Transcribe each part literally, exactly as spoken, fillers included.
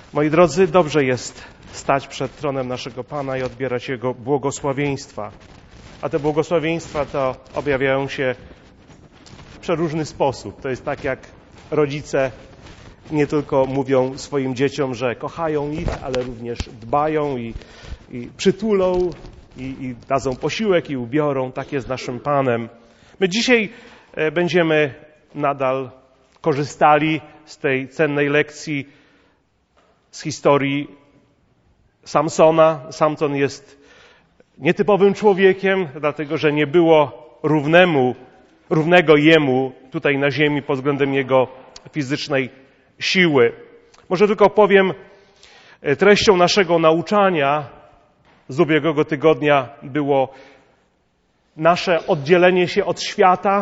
Moi drodzy, dobrze jest stać przed tronem naszego Pana i odbierać Jego błogosławieństwa. A te błogosławieństwa to objawiają się w przeróżny sposób. To jest tak, jak rodzice nie tylko mówią swoim dzieciom, że kochają ich, ale również dbają i, i przytulą i, i dadzą posiłek i ubiorą. Tak jest z naszym Panem. My dzisiaj będziemy nadal korzystali z tej cennej lekcji z historii Samsona. Samson jest nietypowym człowiekiem, dlatego że nie było równemu, równego jemu tutaj na ziemi pod względem jego fizycznej siły. Może tylko powiem, treścią naszego nauczania z ubiegłego tygodnia było nasze oddzielenie się od świata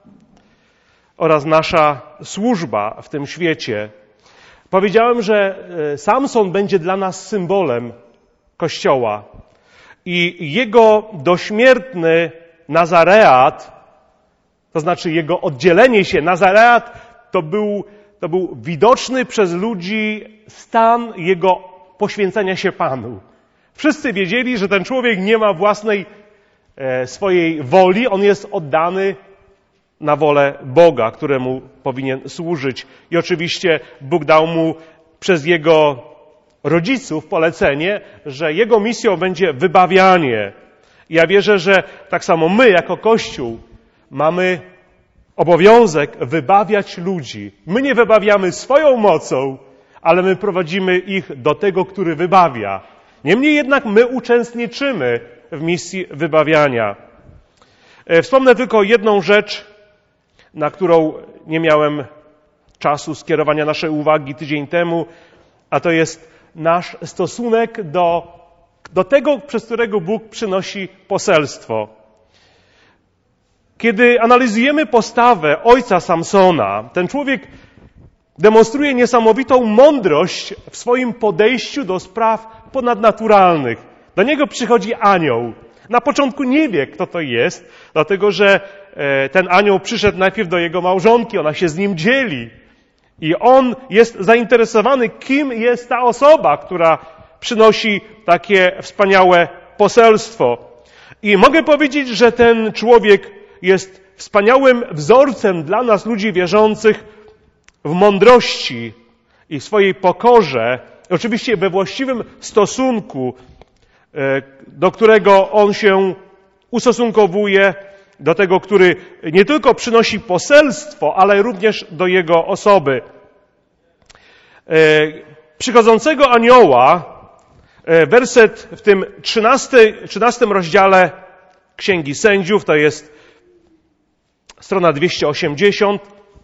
oraz nasza służba w tym świecie. Powiedziałem, że Samson będzie dla nas symbolem Kościoła i jego dośmiertny Nazareat, to znaczy jego oddzielenie się, Nazareat to był, to był widoczny przez ludzi stan jego poświęcenia się Panu. Wszyscy wiedzieli, że ten człowiek nie ma własnej e, swojej woli, on jest oddany na wolę Boga, któremu powinien służyć. I oczywiście Bóg dał mu przez jego rodziców polecenie, że jego misją będzie wybawianie. I ja wierzę, że tak samo my jako Kościół mamy obowiązek wybawiać ludzi. My nie wybawiamy swoją mocą, ale my prowadzimy ich do tego, który wybawia. Niemniej jednak my uczestniczymy w misji wybawiania. Wspomnę tylko jedną rzecz, na którą nie miałem czasu skierowania naszej uwagi tydzień temu, a to jest nasz stosunek do, do tego, przez którego Bóg przynosi poselstwo. Kiedy analizujemy postawę ojca Samsona, ten człowiek demonstruje niesamowitą mądrość w swoim podejściu do spraw ponadnaturalnych. Do niego przychodzi anioł. Na początku nie wie, kto to jest, dlatego że ten anioł przyszedł najpierw do jego małżonki, ona się z nim dzieli. I on jest zainteresowany, kim jest ta osoba, która przynosi takie wspaniałe poselstwo. I mogę powiedzieć, że ten człowiek jest wspaniałym wzorcem dla nas, ludzi wierzących, w mądrości i w swojej pokorze, oczywiście we właściwym stosunku, do którego on się ustosunkowuje, do tego, który nie tylko przynosi poselstwo, ale również do jego osoby. Przychodzącego anioła, werset w tym trzynastym rozdziale Księgi Sędziów, to jest strona dwieście osiemdziesiąt,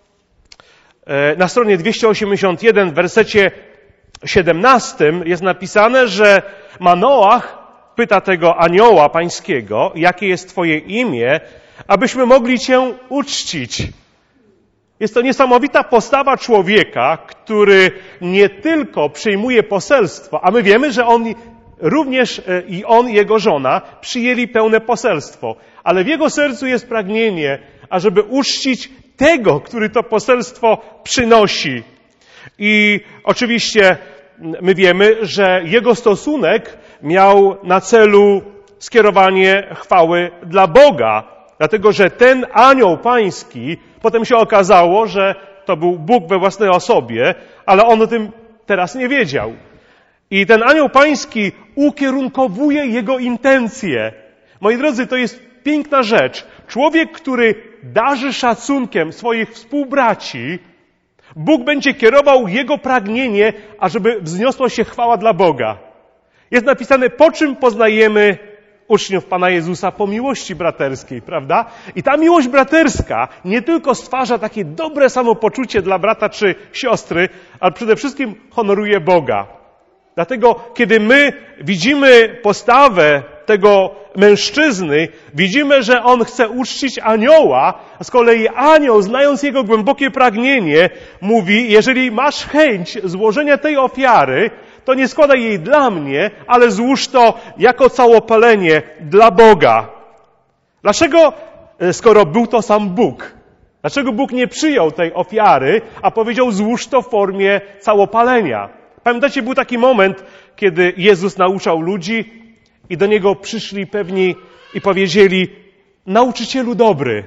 na stronie dwieście osiemdziesiąt jeden w wersecie siedemnastym jest napisane, że Manoach pyta tego anioła pańskiego, jakie jest Twoje imię, abyśmy mogli Cię uczcić. Jest to niesamowita postawa człowieka, który nie tylko przyjmuje poselstwo, a my wiemy, że on również i on, jego żona, przyjęli pełne poselstwo, ale w jego sercu jest pragnienie, ażeby uczcić tego, który to poselstwo przynosi. I oczywiście my wiemy, że jego stosunek miał na celu skierowanie chwały dla Boga, dlatego że ten anioł pański, potem się okazało, że to był Bóg we własnej osobie, ale on o tym teraz nie wiedział. I ten anioł pański ukierunkowuje jego intencje. Moi drodzy, to jest piękna rzecz. Człowiek, który darzy szacunkiem swoich współbraci, Bóg będzie kierował jego pragnienie, ażeby wzniosła się chwała dla Boga. Jest napisane, po czym poznajemy uczniów Pana Jezusa? Po miłości braterskiej, prawda? I ta miłość braterska nie tylko stwarza takie dobre samopoczucie dla brata czy siostry, ale przede wszystkim honoruje Boga. Dlatego, kiedy my widzimy postawę tego mężczyzny, widzimy, że on chce uczcić anioła, a z kolei anioł, znając jego głębokie pragnienie, mówi, jeżeli masz chęć złożenia tej ofiary, to nie składaj jej dla mnie, ale złóż to jako całopalenie dla Boga. Dlaczego, skoro był to sam Bóg, dlaczego Bóg nie przyjął tej ofiary, a powiedział, złóż to w formie całopalenia? Pamiętacie, był taki moment, kiedy Jezus nauczał ludzi i do Niego przyszli pewni i powiedzieli: nauczycielu dobry.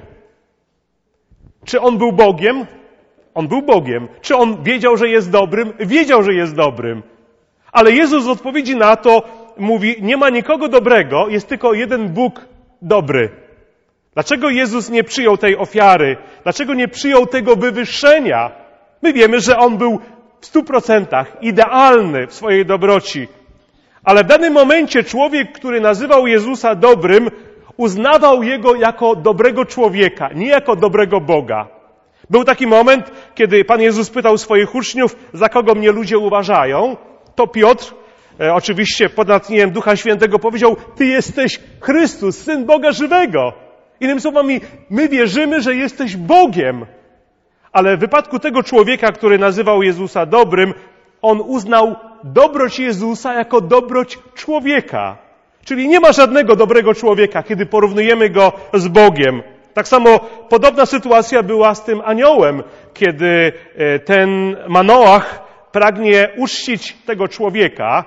Czy On był Bogiem? On był Bogiem. Czy On wiedział, że jest dobrym? Wiedział, że jest dobrym. Ale Jezus w odpowiedzi na to mówi: nie ma nikogo dobrego, jest tylko jeden Bóg dobry. Dlaczego Jezus nie przyjął tej ofiary? Dlaczego nie przyjął tego wywyższenia? My wiemy, że On był w stu procentach idealny w swojej dobroci. Ale w danym momencie człowiek, który nazywał Jezusa dobrym, uznawał Jego jako dobrego człowieka, nie jako dobrego Boga. Był taki moment, kiedy Pan Jezus pytał swoich uczniów, za kogo mnie ludzie uważają. To Piotr, e, oczywiście pod natchnieniem Ducha Świętego, powiedział: Ty jesteś Chrystus, Syn Boga żywego. Innymi słowami, my wierzymy, że jesteś Bogiem. Ale w wypadku tego człowieka, który nazywał Jezusa dobrym, on uznał dobroć Jezusa jako dobroć człowieka. Czyli nie ma żadnego dobrego człowieka, kiedy porównujemy go z Bogiem. Tak samo podobna sytuacja była z tym aniołem, kiedy ten Manoach pragnie uczcić tego człowieka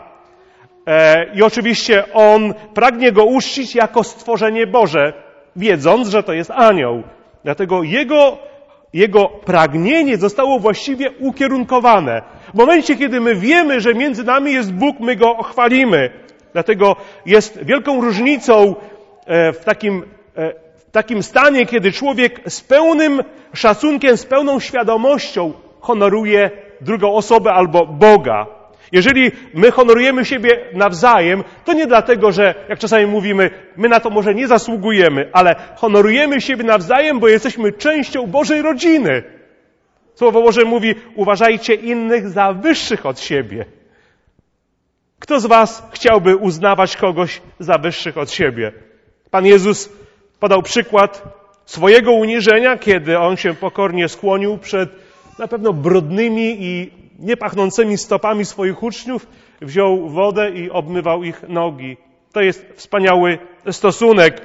i oczywiście on pragnie go uczcić jako stworzenie Boże, wiedząc, że to jest anioł. Dlatego jego, jego pragnienie zostało właściwie ukierunkowane. W momencie, kiedy my wiemy, że między nami jest Bóg, my go chwalimy. Dlatego jest wielką różnicą w takim, w takim stanie, kiedy człowiek z pełnym szacunkiem, z pełną świadomością honoruje drugą osobę albo Boga. Jeżeli my honorujemy siebie nawzajem, to nie dlatego, że, jak czasami mówimy, my na to może nie zasługujemy, ale honorujemy siebie nawzajem, bo jesteśmy częścią Bożej rodziny. Słowo Boże mówi: uważajcie innych za wyższych od siebie. Kto z was chciałby uznawać kogoś za wyższych od siebie? Pan Jezus podał przykład swojego uniżenia, kiedy On się pokornie skłonił przed na pewno brudnymi i niepachnącymi stopami swoich uczniów, wziął wodę i obmywał ich nogi. To jest wspaniały stosunek.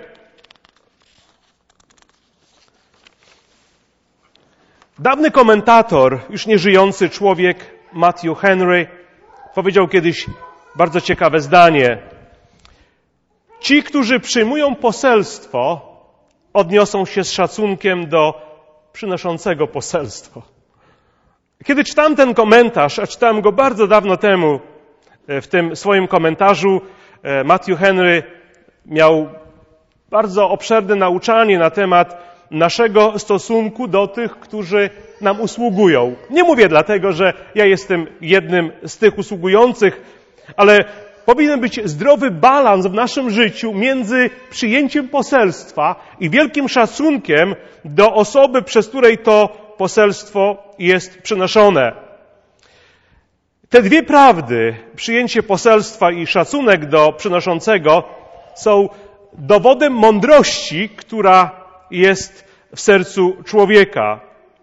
Dawny komentator, już nieżyjący człowiek, Matthew Henry, powiedział kiedyś bardzo ciekawe zdanie. Ci, którzy przyjmują poselstwo, odniosą się z szacunkiem do przynoszącego poselstwo. Kiedy czytałem ten komentarz, a czytałem go bardzo dawno temu, w tym swoim komentarzu, Matthew Henry miał bardzo obszerne nauczanie na temat naszego stosunku do tych, którzy nam usługują. Nie mówię dlatego, że ja jestem jednym z tych usługujących, ale powinien być zdrowy balans w naszym życiu między przyjęciem poselstwa i wielkim szacunkiem do osoby, przez której to poselstwo jest przynoszone. Te dwie prawdy, przyjęcie poselstwa i szacunek do przynoszącego, są dowodem mądrości, która jest w sercu człowieka.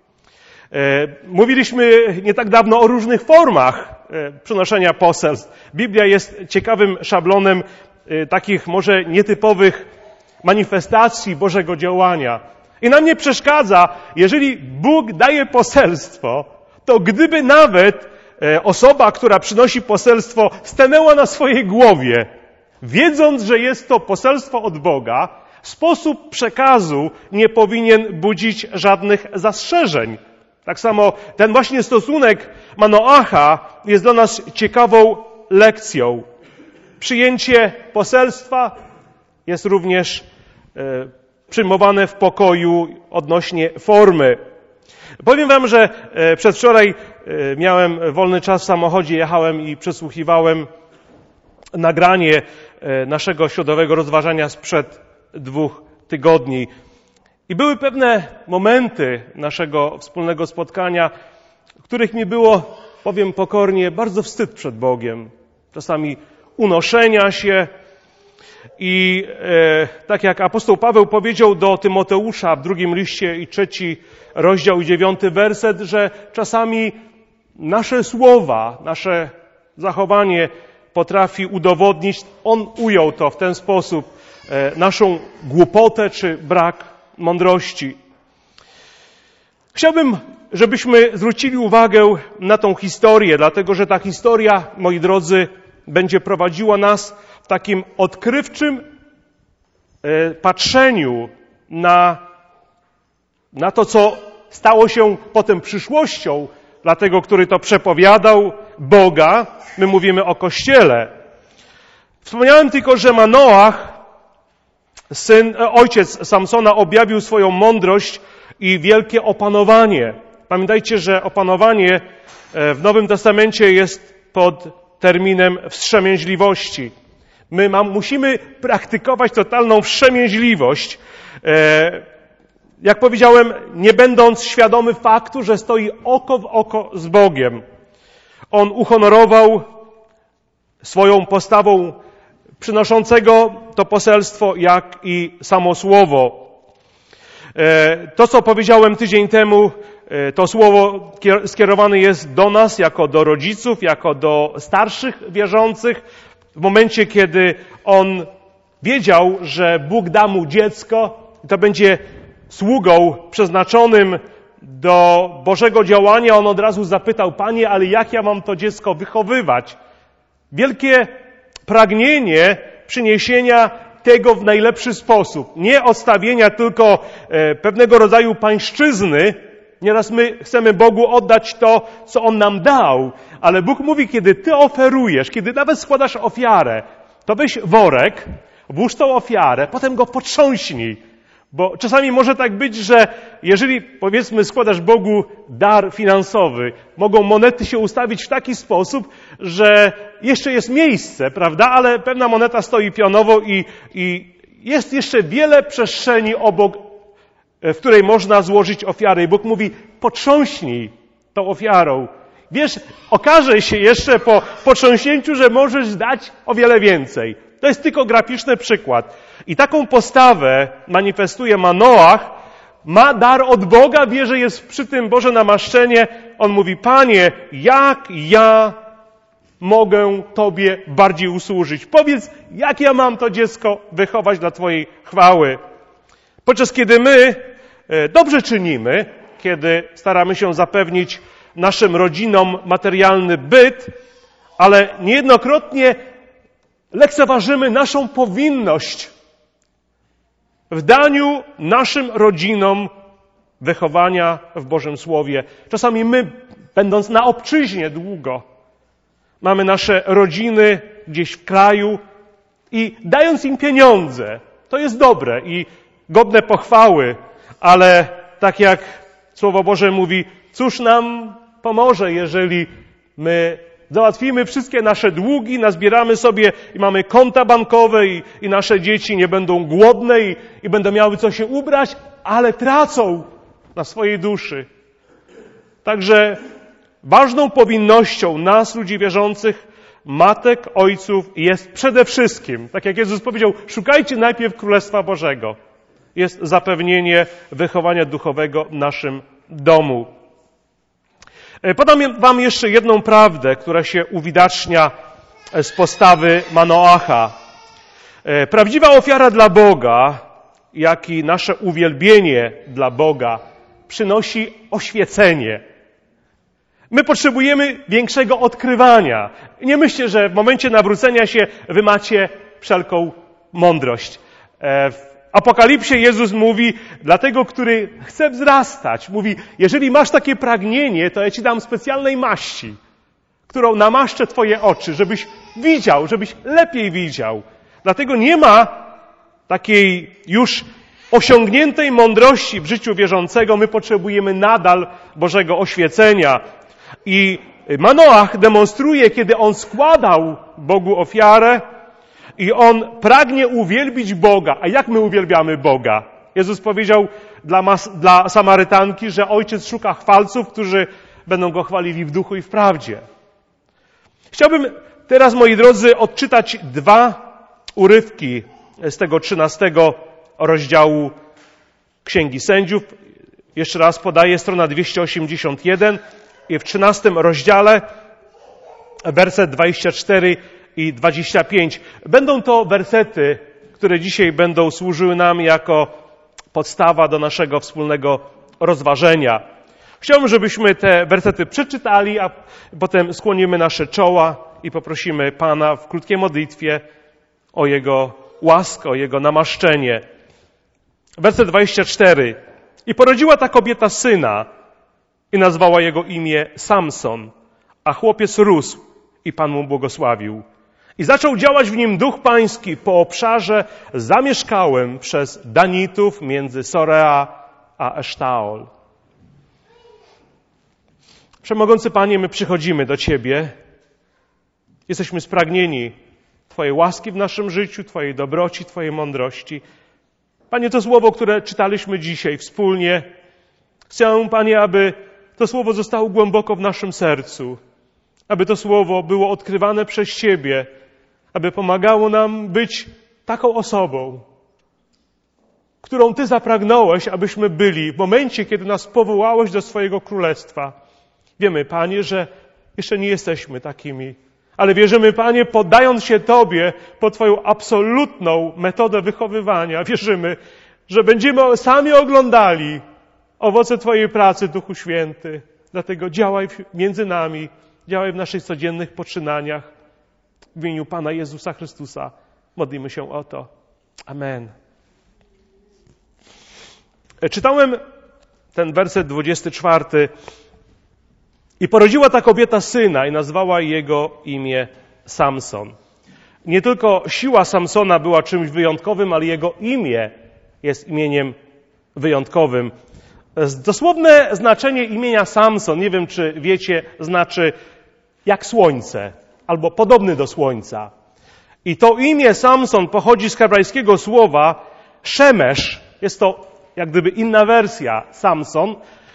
Mówiliśmy nie tak dawno o różnych formach przynoszenia poselstw. Biblia jest ciekawym szablonem takich może nietypowych manifestacji Bożego działania. I nam nie przeszkadza, jeżeli Bóg daje poselstwo, to gdyby nawet osoba, która przynosi poselstwo, stanęła na swojej głowie, wiedząc, że jest to poselstwo od Boga, sposób przekazu nie powinien budzić żadnych zastrzeżeń. Tak samo ten właśnie stosunek Manoacha jest dla nas ciekawą lekcją. Przyjęcie poselstwa jest również e, przyjmowane w pokoju odnośnie formy. Powiem wam, że e, przedwczoraj e, miałem wolny czas w samochodzie, jechałem i przesłuchiwałem nagranie e, naszego środowego rozważania sprzed dwóch tygodni. I były pewne momenty naszego wspólnego spotkania, w których mi było, powiem pokornie, bardzo wstyd przed Bogiem. Czasami unoszenia się i e, tak jak apostoł Paweł powiedział do Tymoteusza w drugim liście i trzeci rozdział i dziewiąty werset, że czasami nasze słowa, nasze zachowanie potrafi udowodnić, on ujął to w ten sposób, e, naszą głupotę czy brak mądrości. Chciałbym żebyśmy zwrócili uwagę na tą historię, dlatego że ta historia, moi drodzy, będzie prowadziła nas w takim odkrywczym patrzeniu na, na to, co stało się potem przyszłością dla tego, który to przepowiadał, Boga. My mówimy o Kościele. Wspomniałem tylko, że Manoach, syn, ojciec Samsona, objawił swoją mądrość i wielkie opanowanie. Pamiętajcie, że opanowanie w Nowym Testamencie jest pod terminem wstrzemięźliwości. My mam, musimy praktykować totalną wstrzemięźliwość. Jak powiedziałem, nie będąc świadomy faktu, że stoi oko w oko z Bogiem. On uhonorował swoją postawą przynoszącego to poselstwo, jak i samo słowo. To, co powiedziałem tydzień temu, to słowo skierowane jest do nas, jako do rodziców, jako do starszych wierzących. W momencie, kiedy on wiedział, że Bóg da mu dziecko, to będzie sługą przeznaczonym do Bożego działania, on od razu zapytał: Panie, ale jak ja mam to dziecko wychowywać? Wielkie pragnienie przyniesienia tego w najlepszy sposób. Nie odstawienia tylko e, pewnego rodzaju pańszczyzny. Nieraz my chcemy Bogu oddać to, co On nam dał, ale Bóg mówi, kiedy Ty oferujesz, kiedy nawet składasz ofiarę, to weź worek, włóż tą ofiarę, potem go potrząśnij. Bo czasami może tak być, że jeżeli, powiedzmy, składasz Bogu dar finansowy, mogą monety się ustawić w taki sposób, że jeszcze jest miejsce, prawda, ale pewna moneta stoi pionowo i, i jest jeszcze wiele przestrzeni obok, w której można złożyć ofiarę. I Bóg mówi: potrząśnij tą ofiarą. Wiesz, okaże się jeszcze po potrząśnięciu, że możesz dać o wiele więcej. To jest tylko graficzny przykład. I taką postawę manifestuje Manoach. Ma dar od Boga, wie, że jest przy tym Boże namaszczenie. On mówi: Panie, jak ja mogę Tobie bardziej usłużyć? Powiedz, jak ja mam to dziecko wychować dla Twojej chwały? Podczas kiedy my dobrze czynimy, kiedy staramy się zapewnić naszym rodzinom materialny byt, ale niejednokrotnie lekceważymy naszą powinność w daniu naszym rodzinom wychowania w Bożym Słowie. Czasami my, będąc na obczyźnie długo, mamy nasze rodziny gdzieś w kraju i dając im pieniądze, to jest dobre i godne pochwały, ale tak jak Słowo Boże mówi, cóż nam pomoże, jeżeli my załatwimy wszystkie nasze długi, nazbieramy sobie i mamy konta bankowe i, i nasze dzieci nie będą głodne i, i będą miały co się ubrać, ale tracą na swojej duszy. Także ważną powinnością nas, ludzi wierzących, matek, ojców, jest przede wszystkim, tak jak Jezus powiedział, szukajcie najpierw Królestwa Bożego. Jest zapewnienie wychowania duchowego w naszym domu. Podam wam jeszcze jedną prawdę, która się uwidacznia z postawy Manoacha. Prawdziwa ofiara dla Boga, jak i nasze uwielbienie dla Boga przynosi oświecenie. My potrzebujemy większego odkrywania. Nie myślcie, że w momencie nawrócenia się wy macie wszelką mądrość. W Apokalipsie Jezus mówi, dla tego, który chce wzrastać, mówi, jeżeli masz takie pragnienie, to ja ci dam specjalnej maści, którą namaszczę twoje oczy, żebyś widział, żebyś lepiej widział. Dlatego nie ma takiej już osiągniętej mądrości w życiu wierzącego. My potrzebujemy nadal Bożego oświecenia. I Manoach demonstruje, kiedy on składał Bogu ofiarę, i on pragnie uwielbić Boga. A jak my uwielbiamy Boga? Jezus powiedział dla, mas, dla Samarytanki, że Ojciec szuka chwalców, którzy będą Go chwalili w duchu i w prawdzie. Chciałbym teraz, moi drodzy, odczytać dwa urywki z tego trzynastego rozdziału Księgi Sędziów. Jeszcze raz podaję, strona dwieście osiemdziesiąt jeden i w trzynastym rozdziale werset dwadzieścia cztery i dwadzieścia pięć. Będą to wersety, które dzisiaj będą służyły nam jako podstawa do naszego wspólnego rozważenia. Chciałbym, żebyśmy te wersety przeczytali, a potem skłonimy nasze czoła i poprosimy Pana w krótkiej modlitwie o Jego łaskę, o Jego namaszczenie. Werset dwudziesty czwarty. I porodziła ta kobieta syna i nazwała jego imię Samson, a chłopiec rósł i Pan mu błogosławił. I zaczął działać w nim duch pański po obszarze zamieszkałym przez Danitów między Sorea a Esztaol. Przemogący Panie, my przychodzimy do Ciebie. Jesteśmy spragnieni Twojej łaski w naszym życiu, Twojej dobroci, Twojej mądrości. Panie, to słowo, które czytaliśmy dzisiaj wspólnie, chcę, Panie, aby to słowo zostało głęboko w naszym sercu, aby to słowo było odkrywane przez Ciebie, aby pomagało nam być taką osobą, którą Ty zapragnąłeś, abyśmy byli w momencie, kiedy nas powołałeś do swojego królestwa. Wiemy, Panie, że jeszcze nie jesteśmy takimi, ale wierzymy, Panie, poddając się Tobie pod Twoją absolutną metodę wychowywania, wierzymy, że będziemy sami oglądali owoce Twojej pracy, Duchu Święty. Dlatego działaj między nami, działaj w naszych codziennych poczynaniach. W imieniu Pana Jezusa Chrystusa modlimy się o to. Amen. Czytałem ten werset dwudziesty czwarty. I porodziła ta kobieta syna i nazwała jego imię Samson. Nie tylko siła Samsona była czymś wyjątkowym, ale jego imię jest imieniem wyjątkowym. Dosłowne znaczenie imienia Samson, nie wiem czy wiecie, znaczy jak słońce, albo podobny do słońca. I to imię Samson pochodzi z hebrajskiego słowa szemesz. Jest to jak gdyby inna wersja Samson.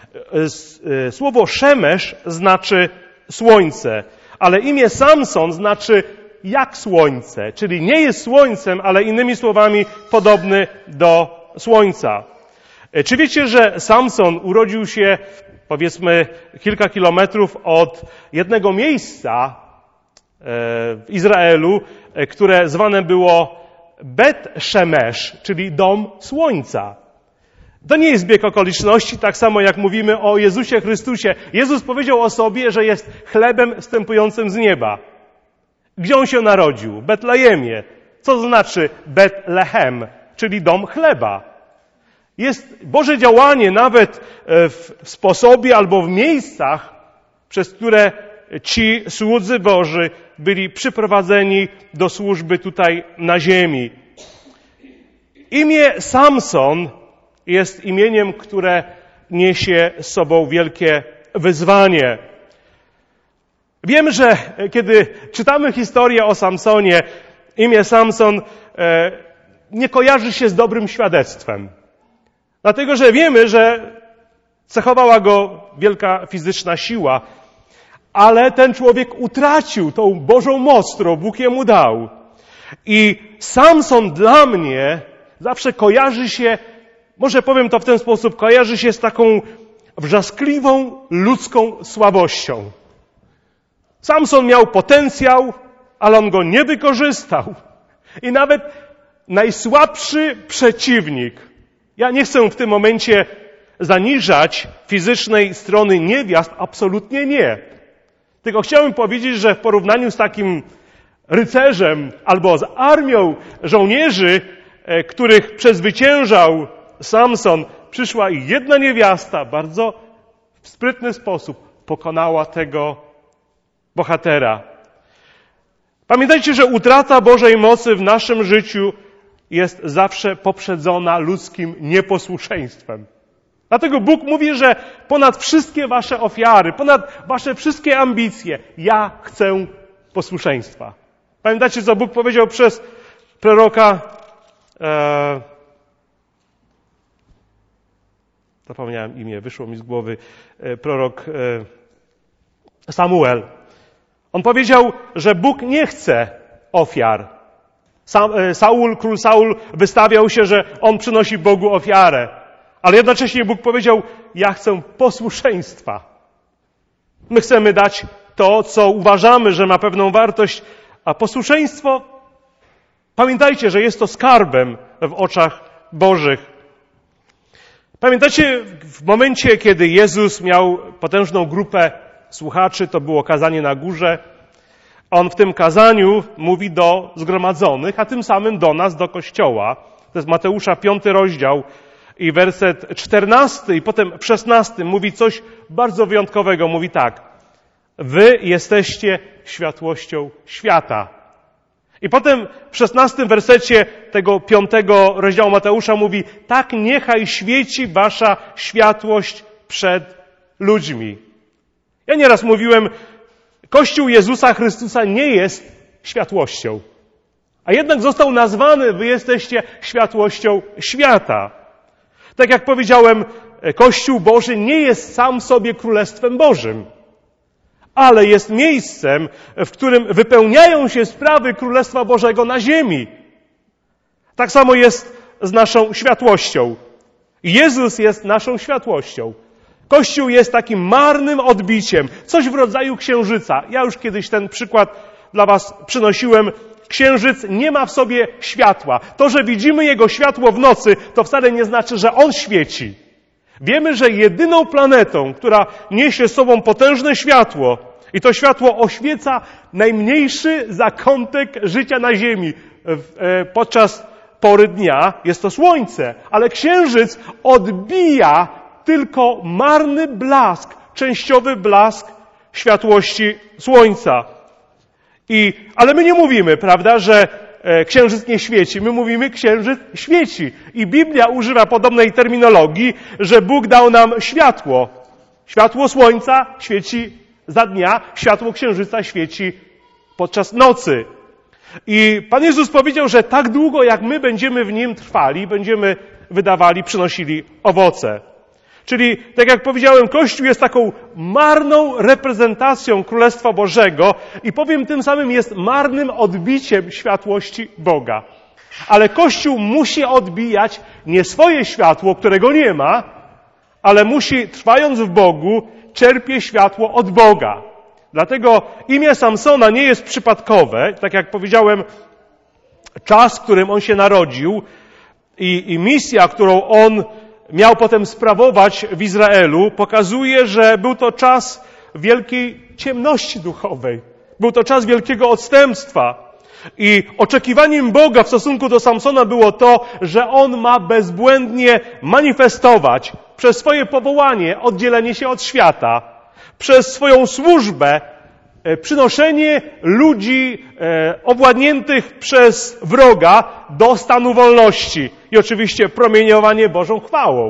Słowo szemesz znaczy słońce, ale imię Samson znaczy jak słońce, czyli nie jest słońcem, ale innymi słowami podobny do słońca. Czy wiecie, że Samson urodził się powiedzmy kilka kilometrów od jednego miejsca w Izraelu, które zwane było Bet Szemesz, czyli dom słońca. To nie jest zbieg okoliczności, tak samo jak mówimy o Jezusie Chrystusie. Jezus powiedział o sobie, że jest chlebem wstępującym z nieba. Gdzie On się narodził? W Betlejemie. Co znaczy Betlehem, czyli dom chleba. Jest Boże działanie nawet w sposobie albo w miejscach, przez które ci słudzy Boży byli przyprowadzeni do służby tutaj na ziemi. Imię Samson jest imieniem, które niesie z sobą wielkie wyzwanie. Wiem, że kiedy czytamy historię o Samsonie, imię Samson e, nie kojarzy się z dobrym świadectwem. Dlatego, że wiemy, że cechowała go wielka fizyczna siła, ale ten człowiek utracił tą Bożą moc, którą Bóg jemu dał. I Samson dla mnie zawsze kojarzy się, może powiem to w ten sposób, kojarzy się z taką wrzaskliwą ludzką słabością. Samson miał potencjał, ale on go nie wykorzystał. I nawet najsłabszy przeciwnik, ja nie chcę w tym momencie zaniżać fizycznej strony niewiast, absolutnie nie. Tylko chciałem powiedzieć, że w porównaniu z takim rycerzem albo z armią żołnierzy, których przezwyciężał Samson, przyszła i jedna niewiasta, bardzo w sprytny sposób pokonała tego bohatera. Pamiętajcie, że utrata Bożej mocy w naszym życiu jest zawsze poprzedzona ludzkim nieposłuszeństwem. Dlatego Bóg mówi, że ponad wszystkie wasze ofiary, ponad wasze wszystkie ambicje, ja chcę posłuszeństwa. Pamiętacie, co Bóg powiedział przez proroka e, zapomniałem imię, wyszło mi z głowy, e, prorok e, Samuel. On powiedział, że Bóg nie chce ofiar. Saul, król Saul wystawiał się, że on przynosi Bogu ofiarę. Ale jednocześnie Bóg powiedział, ja chcę posłuszeństwa. My chcemy dać to, co uważamy, że ma pewną wartość, a posłuszeństwo, pamiętajcie, że jest to skarbem w oczach Bożych. Pamiętacie, w momencie, kiedy Jezus miał potężną grupę słuchaczy, to było kazanie na górze, On w tym kazaniu mówi do zgromadzonych, a tym samym do nas, do Kościoła. To jest Mateusza piąty rozdział i werset czternasty i potem w szesnastym mówi coś bardzo wyjątkowego. Mówi tak: wy jesteście światłością świata. I potem w szesnastym wersecie tego piątego rozdziału Mateusza mówi: tak niechaj świeci wasza światłość przed ludźmi. Ja nieraz mówiłem, Kościół Jezusa Chrystusa nie jest światłością, a jednak został nazwany: wy jesteście światłością świata. Tak jak powiedziałem, Kościół Boży nie jest sam sobie Królestwem Bożym, ale jest miejscem, w którym wypełniają się sprawy Królestwa Bożego na ziemi. Tak samo jest z naszą światłością. Jezus jest naszą światłością. Kościół jest takim marnym odbiciem, coś w rodzaju księżyca. Ja już kiedyś ten przykład dla was przynosiłem. Księżyc nie ma w sobie światła. To, że widzimy jego światło w nocy, to wcale nie znaczy, że on świeci. Wiemy, że jedyną planetą, która niesie z sobą potężne światło, i to światło oświeca najmniejszy zakątek życia na Ziemi podczas pory dnia, jest to Słońce. Ale Księżyc odbija tylko marny blask, częściowy blask światłości Słońca. I, ale my nie mówimy, prawda, że Księżyc nie świeci. My mówimy, Księżyc świeci. I Biblia używa podobnej terminologii, że Bóg dał nam światło. Światło Słońca świeci za dnia, światło Księżyca świeci podczas nocy. I Pan Jezus powiedział, że tak długo jak my będziemy w Nim trwali, będziemy wydawali, przynosili owoce. Czyli, tak jak powiedziałem, Kościół jest taką marną reprezentacją Królestwa Bożego i powiem tym samym jest marnym odbiciem światłości Boga. Ale Kościół musi odbijać nie swoje światło, którego nie ma, ale musi, trwając w Bogu, czerpie światło od Boga. Dlatego imię Samsona nie jest przypadkowe. Tak jak powiedziałem, czas, w którym on się narodził i, i misja, którą on miał potem sprawować w Izraelu, pokazuje, że był to czas wielkiej ciemności duchowej. Był to czas wielkiego odstępstwa. I oczekiwaniem Boga w stosunku do Samsona było to, że on ma bezbłędnie manifestować przez swoje powołanie oddzielenie się od świata, przez swoją służbę przynoszenie ludzi owładniętych przez wroga do stanu wolności i oczywiście promieniowanie Bożą chwałą.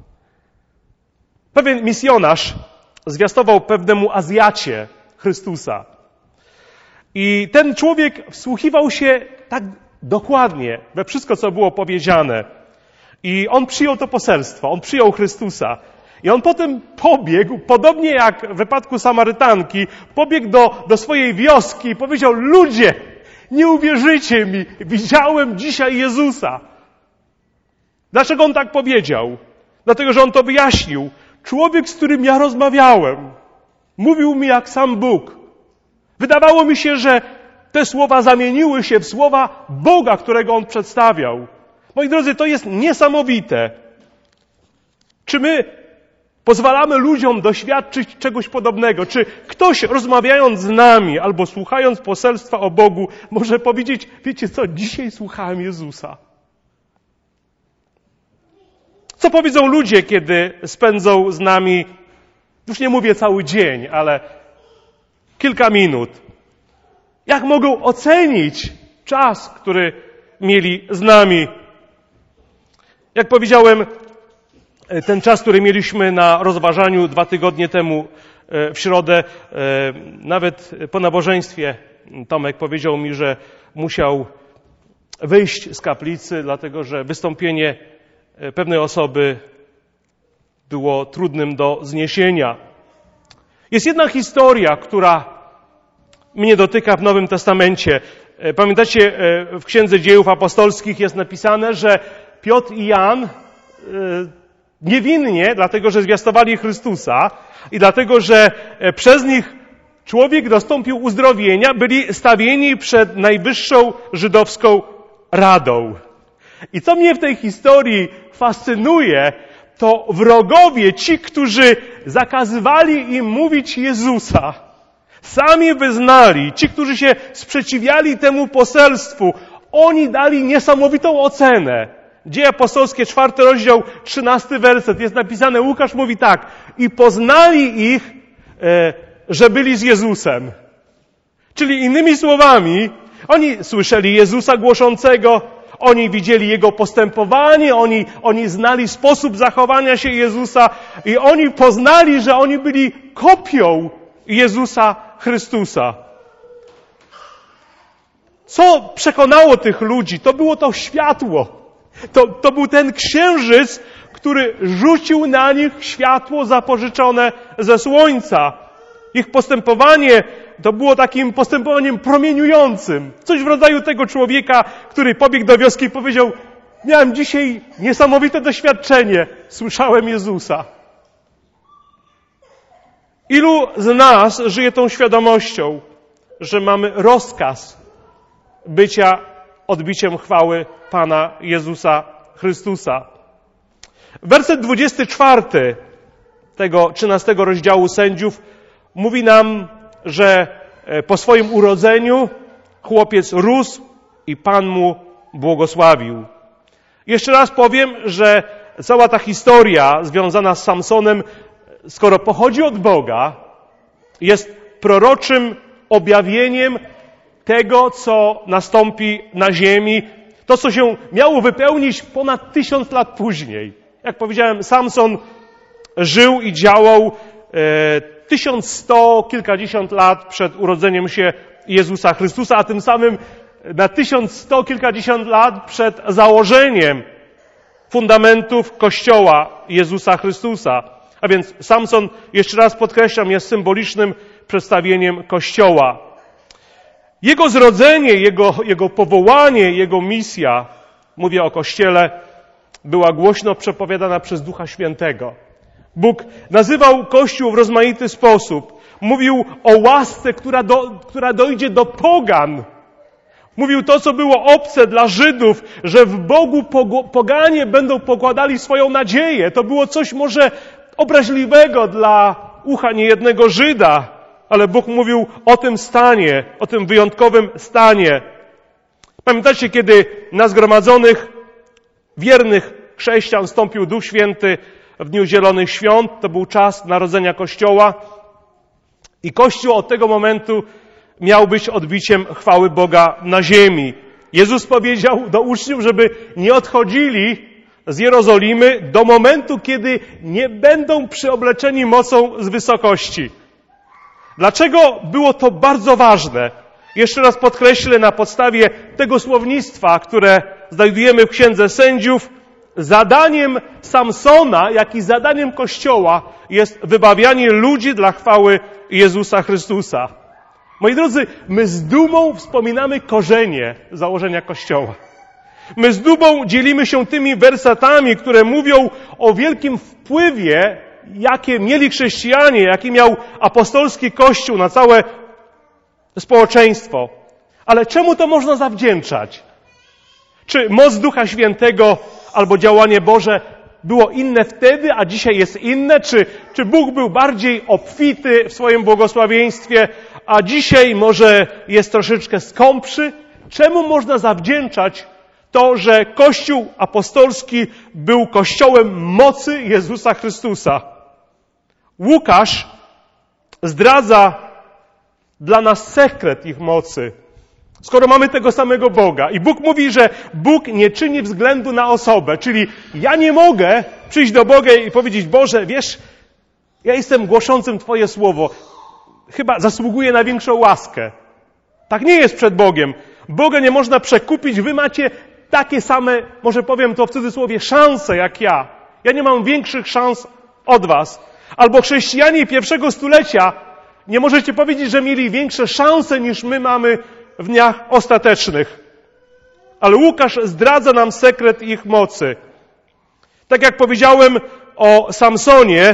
Pewien misjonarz zwiastował pewnemu Azjacie Chrystusa. I ten człowiek wsłuchiwał się tak dokładnie we wszystko, co było powiedziane. I on przyjął to poselstwo, on przyjął Chrystusa. I on potem pobiegł, podobnie jak w wypadku Samarytanki, pobiegł do, do swojej wioski i powiedział: ludzie, nie uwierzycie mi, widziałem dzisiaj Jezusa. Dlaczego on tak powiedział? Dlatego, że on to wyjaśnił. Człowiek, z którym ja rozmawiałem, mówił mi jak sam Bóg. Wydawało mi się, że te słowa zamieniły się w słowa Boga, którego on przedstawiał. Moi drodzy, to jest niesamowite. Czy my pozwalamy ludziom doświadczyć czegoś podobnego? Czy ktoś, rozmawiając z nami albo słuchając poselstwa o Bogu, może powiedzieć: wiecie co, dzisiaj słuchałem Jezusa? Co powiedzą ludzie, kiedy spędzą z nami, już nie mówię cały dzień, ale kilka minut? Jak mogą ocenić czas, który mieli z nami? Jak powiedziałem, ten czas, który mieliśmy na rozważaniu dwa tygodnie temu w środę, nawet po nabożeństwie Tomek powiedział mi, że musiał wyjść z kaplicy, dlatego że wystąpienie pewnej osoby było trudnym do zniesienia. Jest jedna historia, która mnie dotyka w Nowym Testamencie. Pamiętacie, w Księdze Dziejów Apostolskich jest napisane, że Piotr i Jan niewinnie, dlatego że zwiastowali Chrystusa i dlatego, że przez nich człowiek dostąpił uzdrowienia, byli stawieni przed najwyższą żydowską radą. I co mnie w tej historii fascynuje, to wrogowie, ci, którzy zakazywali im mówić Jezusa, sami wyznali, ci, którzy się sprzeciwiali temu poselstwu, oni dali niesamowitą ocenę. Dzieje apostolskie, czwarty rozdział, trzynasty werset, jest napisane, Łukasz mówi tak, i poznali ich, e, że byli z Jezusem. Czyli innymi słowami, oni słyszeli Jezusa głoszącego, oni widzieli Jego postępowanie, oni, oni znali sposób zachowania się Jezusa i oni poznali, że oni byli kopią Jezusa Chrystusa. Co przekonało tych ludzi? To było to światło. To, to był ten księżyc, który rzucił na nich światło zapożyczone ze słońca. Ich postępowanie to było takim postępowaniem promieniującym. Coś w rodzaju tego człowieka, który pobiegł do wioski i powiedział, miałem dzisiaj niesamowite doświadczenie, słyszałem Jezusa. Ilu z nas żyje tą świadomością, że mamy rozkaz bycia odbiciem chwały Pana Jezusa Chrystusa? Werset dwudziesty czwarty tego trzynastego rozdziału Sędziów mówi nam, że po swoim urodzeniu chłopiec rósł i Pan mu błogosławił. Jeszcze raz powiem, że cała ta historia związana z Samsonem, skoro pochodzi od Boga, jest proroczym objawieniem tego, co nastąpi na ziemi, to, co się miało wypełnić ponad tysiąc lat później. Jak powiedziałem, Samson żył i działał e, tysiąc sto, kilkadziesiąt lat przed urodzeniem się Jezusa Chrystusa, a tym samym na tysiąc sto, kilkadziesiąt lat przed założeniem fundamentów Kościoła Jezusa Chrystusa. A więc Samson, jeszcze raz podkreślam, jest symbolicznym przedstawieniem Kościoła. Jego zrodzenie, jego, jego powołanie, jego misja, mówię o Kościele, była głośno przepowiadana przez Ducha Świętego. Bóg nazywał Kościół w rozmaity sposób. Mówił o łasce, która, do, która dojdzie do pogan. Mówił to, co było obce dla Żydów, że w Bogu poganie będą pokładali swoją nadzieję. To było coś może obraźliwego dla ucha niejednego Żyda, ale Bóg mówił o tym stanie, o tym wyjątkowym stanie. Pamiętacie, kiedy na zgromadzonych, wiernych chrześcijan stąpił Duch Święty w Dniu Zielonych Świąt, to był czas narodzenia Kościoła i Kościół od tego momentu miał być odbiciem chwały Boga na ziemi. Jezus powiedział do uczniów, żeby nie odchodzili z Jerozolimy do momentu, kiedy nie będą przyobleczeni mocą z wysokości. Dlaczego było to bardzo ważne? Jeszcze raz podkreślę na podstawie tego słownictwa, które znajdujemy w Księdze Sędziów, zadaniem Samsona, jak i zadaniem Kościoła jest wybawianie ludzi dla chwały Jezusa Chrystusa. Moi drodzy, my z dumą wspominamy korzenie założenia Kościoła. My z dumą dzielimy się tymi wersetami, które mówią o wielkim wpływie, jakie mieli chrześcijanie, jaki miał apostolski Kościół na całe społeczeństwo. Ale czemu to można zawdzięczać? Czy moc Ducha Świętego albo działanie Boże było inne wtedy, a dzisiaj jest inne? Czy, czy Bóg był bardziej obfity w swoim błogosławieństwie, a dzisiaj może jest troszeczkę skąpszy? Czemu można zawdzięczać to, że Kościół apostolski był Kościołem mocy Jezusa Chrystusa? Łukasz zdradza dla nas sekret ich mocy. Skoro mamy tego samego Boga i Bóg mówi, że Bóg nie czyni względu na osobę, czyli ja nie mogę przyjść do Boga i powiedzieć, Boże, wiesz, ja jestem głoszącym Twoje słowo, chyba zasługuję na większą łaskę. Tak nie jest przed Bogiem. Boga nie można przekupić, wy macie takie same, może powiem to w cudzysłowie, szanse jak ja. Ja nie mam większych szans od was. Albo chrześcijanie pierwszego stulecia nie możecie powiedzieć, że mieli większe szanse niż my mamy w dniach ostatecznych. Ale Łukasz zdradza nam sekret ich mocy. Tak jak powiedziałem o Samsonie,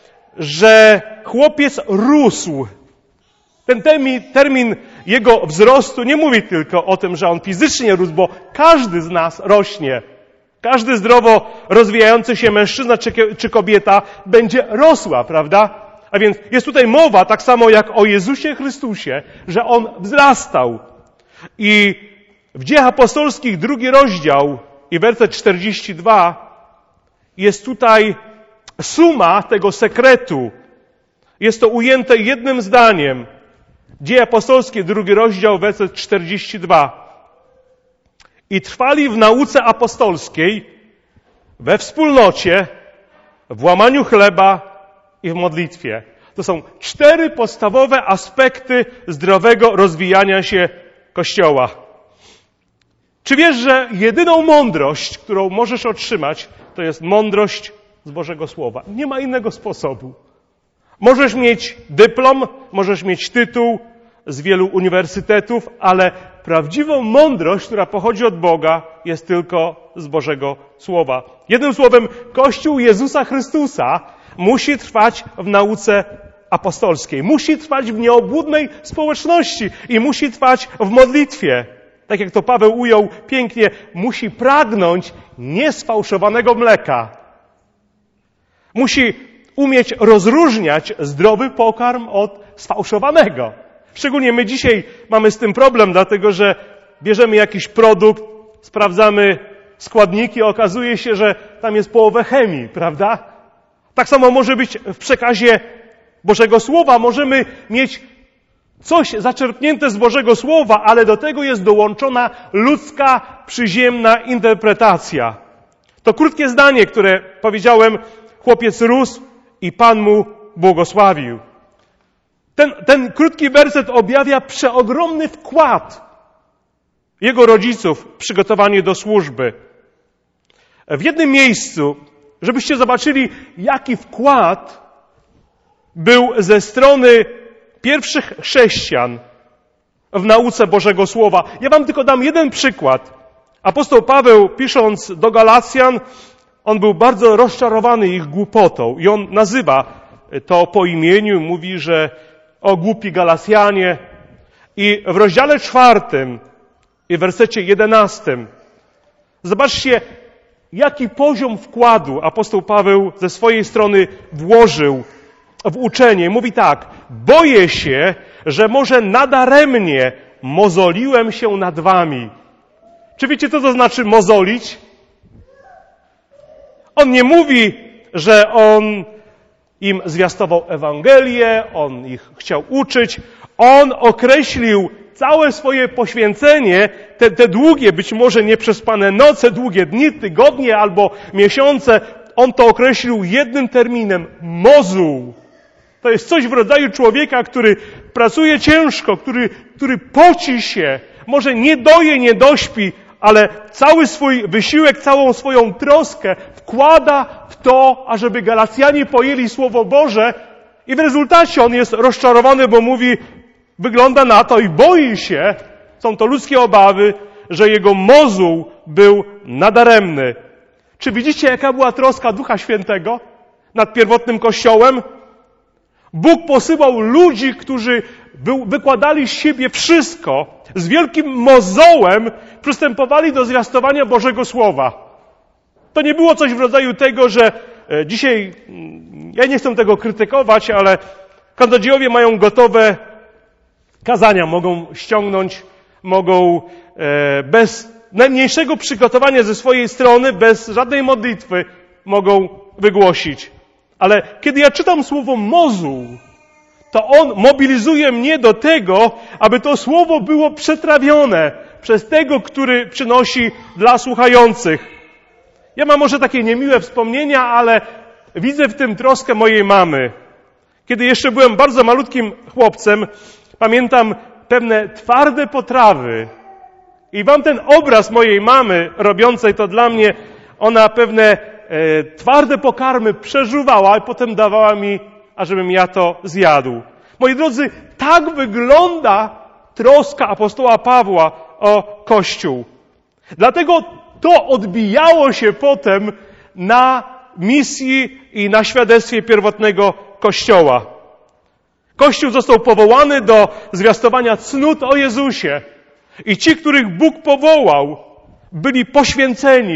że chłopiec rósł. Ten termin, termin jego wzrostu nie mówi tylko o tym, że on fizycznie rósł, bo każdy z nas rośnie. Każdy zdrowo rozwijający się mężczyzna czy, czy kobieta będzie rosła, prawda? A więc jest tutaj mowa, tak samo jak o Jezusie Chrystusie, że On wzrastał. I w Dziejach Apostolskich drugi rozdział i werset czterdziesty drugi jest tutaj suma tego sekretu. Jest to ujęte jednym zdaniem. Dzieje Apostolskie, drugi rozdział, werset czterdziesty drugi. I trwali w nauce apostolskiej, we wspólnocie, w łamaniu chleba i w modlitwie. To są cztery podstawowe aspekty zdrowego rozwijania się Kościoła. Czy wiesz, że jedyną mądrość, którą możesz otrzymać, to jest mądrość z Bożego Słowa? Nie ma innego sposobu. Możesz mieć dyplom, możesz mieć tytuł z wielu uniwersytetów, ale prawdziwą mądrość, która pochodzi od Boga, jest tylko z Bożego Słowa. Jednym słowem, Kościół Jezusa Chrystusa musi trwać w nauce apostolskiej, musi trwać w nieobłudnej społeczności i musi trwać w modlitwie. Tak jak to Paweł ujął pięknie, musi pragnąć niesfałszowanego mleka. Musi umieć rozróżniać zdrowy pokarm od sfałszowanego. Szczególnie my dzisiaj mamy z tym problem, dlatego że bierzemy jakiś produkt, sprawdzamy składniki, okazuje się, że tam jest połowę chemii, prawda? Tak samo może być w przekazie Bożego Słowa. Możemy mieć coś zaczerpnięte z Bożego Słowa, ale do tego jest dołączona ludzka, przyziemna interpretacja. To krótkie zdanie, które powiedziałem, chłopiec rósł i Pan mu błogosławił. Ten, ten krótki werset objawia przeogromny wkład jego rodziców w przygotowanie do służby. W jednym miejscu, żebyście zobaczyli, jaki wkład był ze strony pierwszych chrześcijan w nauce Bożego Słowa. Ja wam tylko dam jeden przykład. Apostoł Paweł, pisząc do Galacjan, on był bardzo rozczarowany ich głupotą i on nazywa to po imieniu, mówi, że o głupi Galacjanie. I w rozdziale czwartym i w wersecie jedenastym zobaczcie, jaki poziom wkładu apostoł Paweł ze swojej strony włożył w uczenie. Mówi tak: boję się, że może nadaremnie mozoliłem się nad wami. Czy wiecie, co to znaczy mozolić? On nie mówi, że on im zwiastował Ewangelię, on ich chciał uczyć. On określił całe swoje poświęcenie, te, te długie, być może nieprzespane noce, długie dni, tygodnie albo miesiące, on to określił jednym terminem: mozuł. To jest coś w rodzaju człowieka, który pracuje ciężko, który, który poci się, może nie doje, nie dośpi, ale cały swój wysiłek, całą swoją troskę wkłada w to, ażeby Galacjanie pojęli Słowo Boże, i w rezultacie on jest rozczarowany, bo mówi, wygląda na to i boi się, są to ludzkie obawy, że jego mozuł był nadaremny. Czy widzicie, jaka była troska Ducha Świętego nad pierwotnym Kościołem? Bóg posyłał ludzi, którzy wykładali z siebie wszystko, z wielkim mozołem przystępowali do zwiastowania Bożego Słowa. To nie było coś w rodzaju tego, że dzisiaj, ja nie chcę tego krytykować, ale kaznodziejowie mają gotowe kazania, mogą ściągnąć, mogą bez najmniejszego przygotowania ze swojej strony, bez żadnej modlitwy mogą wygłosić. Ale kiedy ja czytam słowo mozuł, to on mobilizuje mnie do tego, aby to słowo było przetrawione przez tego, który przynosi dla słuchających. Ja mam może takie niemiłe wspomnienia, ale widzę w tym troskę mojej mamy. Kiedy jeszcze byłem bardzo malutkim chłopcem, pamiętam pewne twarde potrawy. I mam ten obraz mojej mamy robiącej to dla mnie. Ona pewne e, twarde pokarmy przeżuwała i potem dawała mi, ażebym ja to zjadł. Moi drodzy, tak wygląda troska apostoła Pawła o Kościół. Dlatego to odbijało się potem na misji i na świadectwie pierwotnego Kościoła. Kościół został powołany do zwiastowania cnót o Jezusie. I ci, których Bóg powołał, byli poświęceni.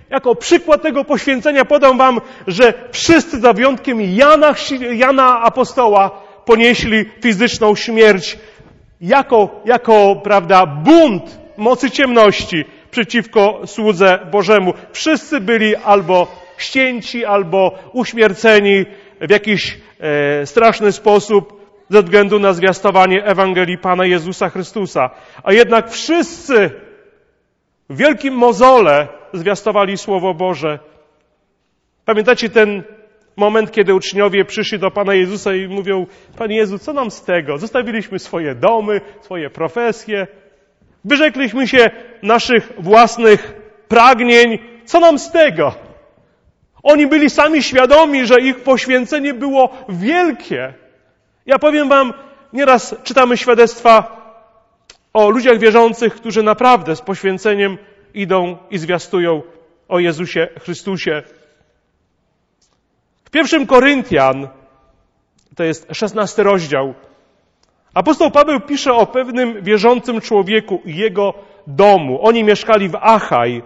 Jako przykład tego poświęcenia podam wam, że wszyscy za wyjątkiem Jana, Jana Apostoła ponieśli fizyczną śmierć jako, jako, prawda, bunt mocy ciemności przeciwko słudze Bożemu. Wszyscy byli albo ścięci, albo uśmierceni w jakiś e, straszny sposób ze względu na zwiastowanie Ewangelii Pana Jezusa Chrystusa. A jednak wszyscy w wielkim mozole zwiastowali Słowo Boże. Pamiętacie ten moment, kiedy uczniowie przyszli do Pana Jezusa i mówią: Panie Jezu, co nam z tego? Zostawiliśmy swoje domy, swoje profesje, wyrzekliśmy się naszych własnych pragnień. Co nam z tego? Oni byli sami świadomi, że ich poświęcenie było wielkie. Ja powiem wam, nieraz czytamy świadectwa o ludziach wierzących, którzy naprawdę z poświęceniem idą i zwiastują o Jezusie Chrystusie. W pierwszym Koryntian, to jest szesnasty rozdział, apostoł Paweł pisze o pewnym wierzącym człowieku i jego domu. Oni mieszkali w Achaj.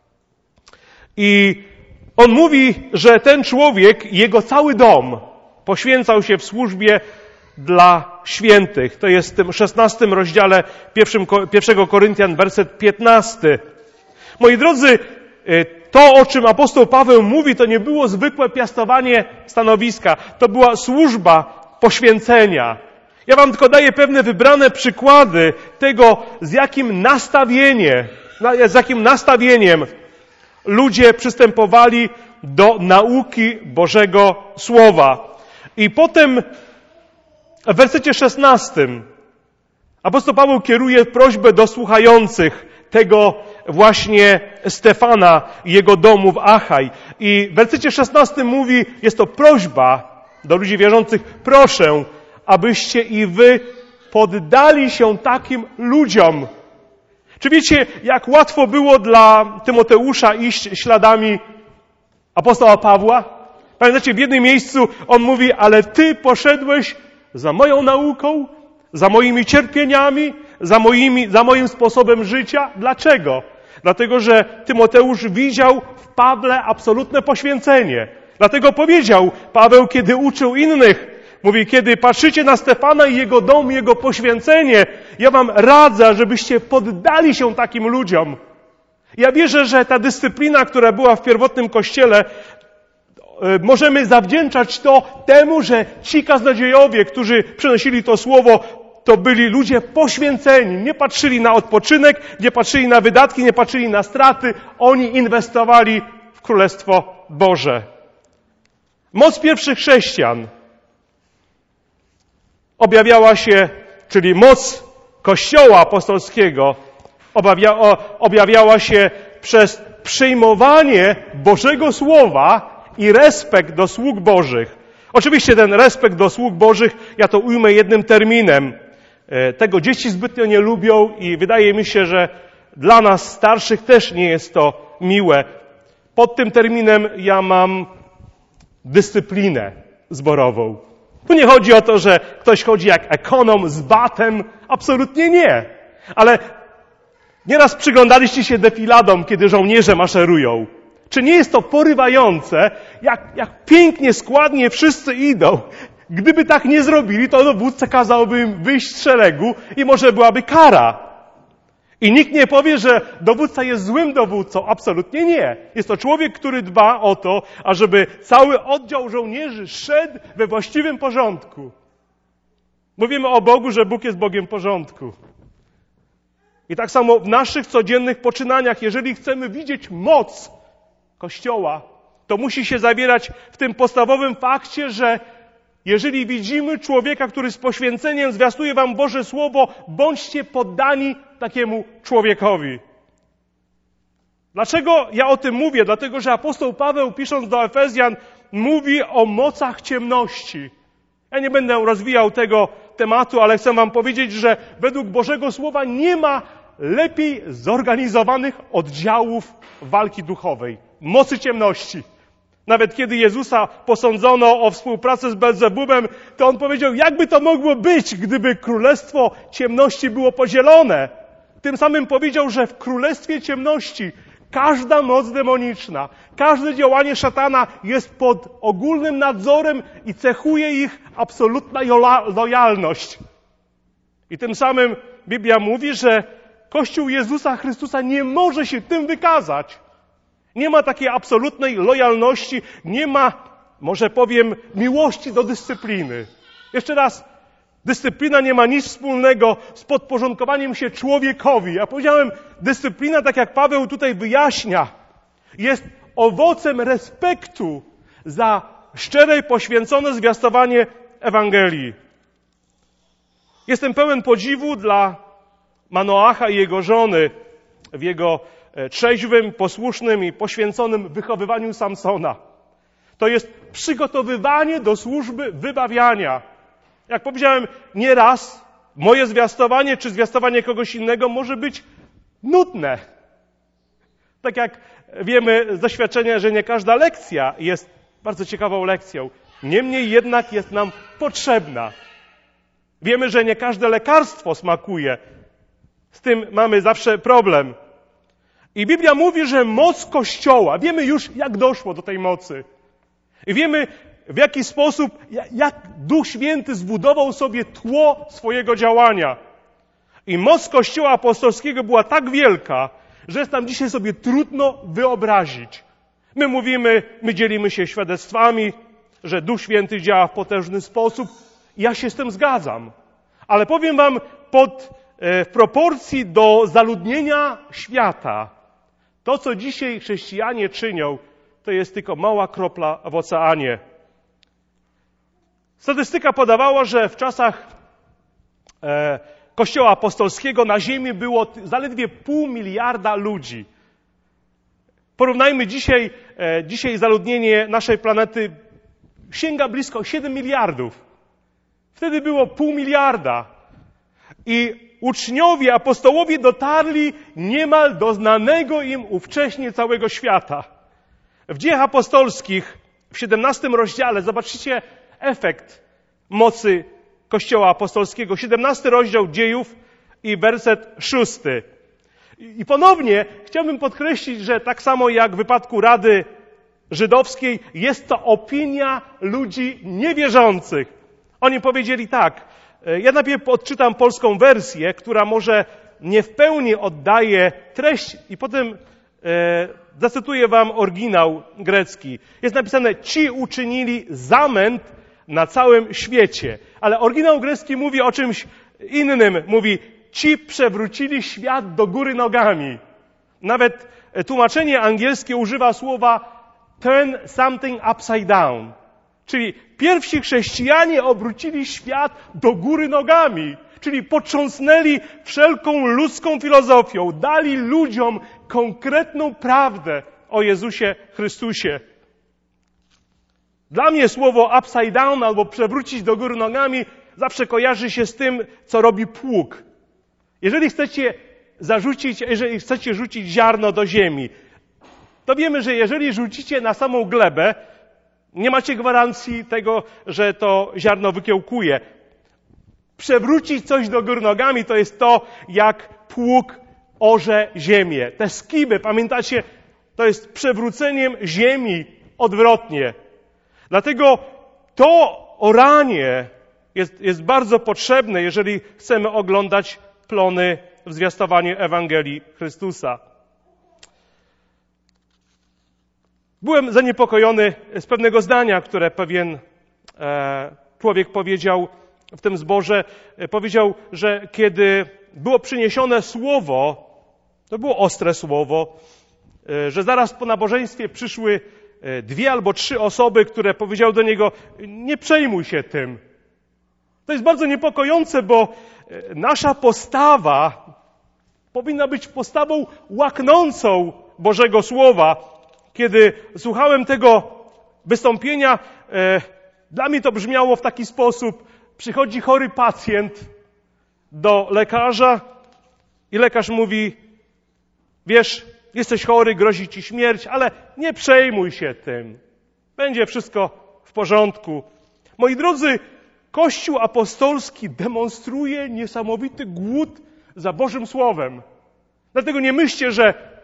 I on mówi, że ten człowiek i jego cały dom poświęcał się w służbie dla świętych. To jest w tym szesnastym rozdziale pierwszym, pierwszego Koryntian, werset piętnasty. Moi drodzy, to, o czym apostoł Paweł mówi, to nie było zwykłe piastowanie stanowiska. To była służba poświęcenia. Ja wam tylko daję pewne wybrane przykłady tego, z jakim nastawieniem, z jakim nastawieniem ludzie przystępowali do nauki Bożego Słowa. I potem w wersecie szesnastym apostoł Paweł kieruje prośbę do słuchających tego właśnie Stefana i jego domu w Achaj. I w wersecie szesnastym mówi, jest to prośba do ludzi wierzących: proszę, abyście i wy poddali się takim ludziom. Czy wiecie, jak łatwo było dla Tymoteusza iść śladami apostoła Pawła? Pamiętacie, w jednym miejscu on mówi: ale ty poszedłeś za moją nauką, za moimi cierpieniami, za, moimi, za moim sposobem życia. Dlaczego? Dlatego, że Tymoteusz widział w Pawle absolutne poświęcenie. Dlatego powiedział Paweł, kiedy uczył innych, mówi: kiedy patrzycie na Stefana i jego dom, jego poświęcenie, ja wam radzę, żebyście poddali się takim ludziom. Ja wierzę, że ta dyscyplina, która była w pierwotnym Kościele, możemy zawdzięczać to temu, że ci kaznodziejowie, którzy przynosili to słowo, to byli ludzie poświęceni. Nie patrzyli na odpoczynek, nie patrzyli na wydatki, nie patrzyli na straty. Oni inwestowali w Królestwo Boże. Moc pierwszych chrześcijan objawiała się, czyli moc Kościoła apostolskiego objawiała się przez przyjmowanie Bożego Słowa i respekt do sług Bożych. Oczywiście ten respekt do sług Bożych, ja to ujmę jednym terminem. Tego dzieci zbytnio nie lubią i wydaje mi się, że dla nas starszych też nie jest to miłe. Pod tym terminem ja mam dyscyplinę zborową. Tu nie chodzi o to, że ktoś chodzi jak ekonom z batem. Absolutnie nie. Ale nieraz przyglądaliście się defiladom, kiedy żołnierze maszerują. Czy nie jest to porywające, jak, jak pięknie, składnie wszyscy idą? Gdyby tak nie zrobili, to dowódca kazałby im wyjść z szeregu i może byłaby kara. I nikt nie powie, że dowódca jest złym dowódcą. Absolutnie nie. Jest to człowiek, który dba o to, ażeby cały oddział żołnierzy szedł we właściwym porządku. Mówimy o Bogu, że Bóg jest Bogiem porządku. I tak samo w naszych codziennych poczynaniach, jeżeli chcemy widzieć moc Kościoła, to musi się zawierać w tym podstawowym fakcie, że jeżeli widzimy człowieka, który z poświęceniem zwiastuje wam Boże Słowo, bądźcie poddani takiemu człowiekowi. Dlaczego ja o tym mówię? Dlatego, że apostoł Paweł, pisząc do Efezjan, mówi o mocach ciemności. Ja nie będę rozwijał tego tematu, ale chcę wam powiedzieć, że według Bożego Słowa nie ma lepiej zorganizowanych oddziałów walki duchowej, mocy ciemności. Nawet kiedy Jezusa posądzono o współpracę z Belzebubem, to On powiedział, jakby to mogło być, gdyby królestwo ciemności było podzielone. Tym samym powiedział, że w królestwie ciemności Każda moc demoniczna, każde działanie szatana jest pod ogólnym nadzorem i cechuje ich absolutna lojalność. I tym samym Biblia mówi, że Kościół Jezusa Chrystusa nie może się tym wykazać. Nie ma takiej absolutnej lojalności, nie ma, może powiem, miłości do dyscypliny. Jeszcze raz, dyscyplina nie ma nic wspólnego z podporządkowaniem się człowiekowi. Ja powiedziałem, dyscyplina, tak jak Paweł tutaj wyjaśnia, jest owocem respektu za szczere i poświęcone zwiastowanie Ewangelii. Jestem pełen podziwu dla Manoacha i jego żony w jego trzeźwym, posłusznym i poświęconym wychowywaniu Samsona. To jest przygotowywanie do służby wybawiania. Jak powiedziałem nieraz, moje zwiastowanie czy zwiastowanie kogoś innego może być nudne. Tak jak wiemy z doświadczenia, że nie każda lekcja jest bardzo ciekawą lekcją. Niemniej jednak jest nam potrzebna. Wiemy, że nie każde lekarstwo smakuje. Z tym mamy zawsze problem. I Biblia mówi, że moc Kościoła, wiemy już, jak doszło do tej mocy. I wiemy, w jaki sposób, jak Duch Święty zbudował sobie tło swojego działania. I moc Kościoła apostolskiego była tak wielka, że jest nam dzisiaj sobie trudno wyobrazić. My mówimy, my dzielimy się świadectwami, że Duch Święty działa w potężny sposób. Ja się z tym zgadzam. Ale powiem wam, pod, w proporcji do zaludnienia świata, to, co dzisiaj chrześcijanie czynią, to jest tylko mała kropla w oceanie. Statystyka podawała, że w czasach e, Kościoła Apostolskiego na ziemi było zaledwie pół miliarda ludzi. Porównajmy dzisiaj, e, dzisiaj zaludnienie naszej planety sięga blisko siedem miliardów. Wtedy było pół miliarda. I uczniowie, apostołowie dotarli niemal do znanego im ówcześnie całego świata. W Dziejach Apostolskich w siedemnastym rozdziale zobaczycie efekt mocy Kościoła Apostolskiego. siedemnasty rozdział Dziejów i werset szósty. I ponownie chciałbym podkreślić, że tak samo jak w wypadku Rady Żydowskiej jest to opinia ludzi niewierzących. Oni powiedzieli tak. Ja najpierw odczytam polską wersję, która może nie w pełni oddaje treść i potem e, zacytuję wam oryginał grecki. Jest napisane, ci uczynili zamęt na całym świecie. Ale oryginał grecki mówi o czymś innym. Mówi, ci przewrócili świat do góry nogami. Nawet tłumaczenie angielskie używa słowa turn something upside down. Czyli pierwsi chrześcijanie obrócili świat do góry nogami. Czyli potrząsnęli wszelką ludzką filozofią. Dali ludziom konkretną prawdę o Jezusie Chrystusie. Dla mnie słowo upside down albo przewrócić do góry nogami zawsze kojarzy się z tym, co robi pług. Jeżeli chcecie zarzucić, jeżeli chcecie rzucić ziarno do ziemi, to wiemy, że jeżeli rzucicie na samą glebę, nie macie gwarancji tego, że to ziarno wykiełkuje. Przewrócić coś do góry nogami to jest to, jak pług orze ziemię. Te skiby, pamiętacie, to jest przewróceniem ziemi odwrotnie. Dlatego to oranie jest, jest bardzo potrzebne, jeżeli chcemy oglądać plony w zwiastowaniu Ewangelii Chrystusa. Byłem zaniepokojony z pewnego zdania, które pewien e, człowiek powiedział w tym zborze. E, powiedział, że kiedy było przyniesione słowo, to było ostre słowo, e, że zaraz po nabożeństwie przyszły e, dwie albo trzy osoby, które powiedziały do niego, nie przejmuj się tym. To jest bardzo niepokojące, bo e, nasza postawa powinna być postawą łaknącą Bożego Słowa. Kiedy słuchałem tego wystąpienia, e, dla mnie to brzmiało w taki sposób. Przychodzi chory pacjent do lekarza i lekarz mówi, wiesz, jesteś chory, grozi ci śmierć, ale nie przejmuj się tym. Będzie wszystko w porządku. Moi drodzy, Kościół apostolski demonstruje niesamowity głód za Bożym Słowem. Dlatego nie myślcie, że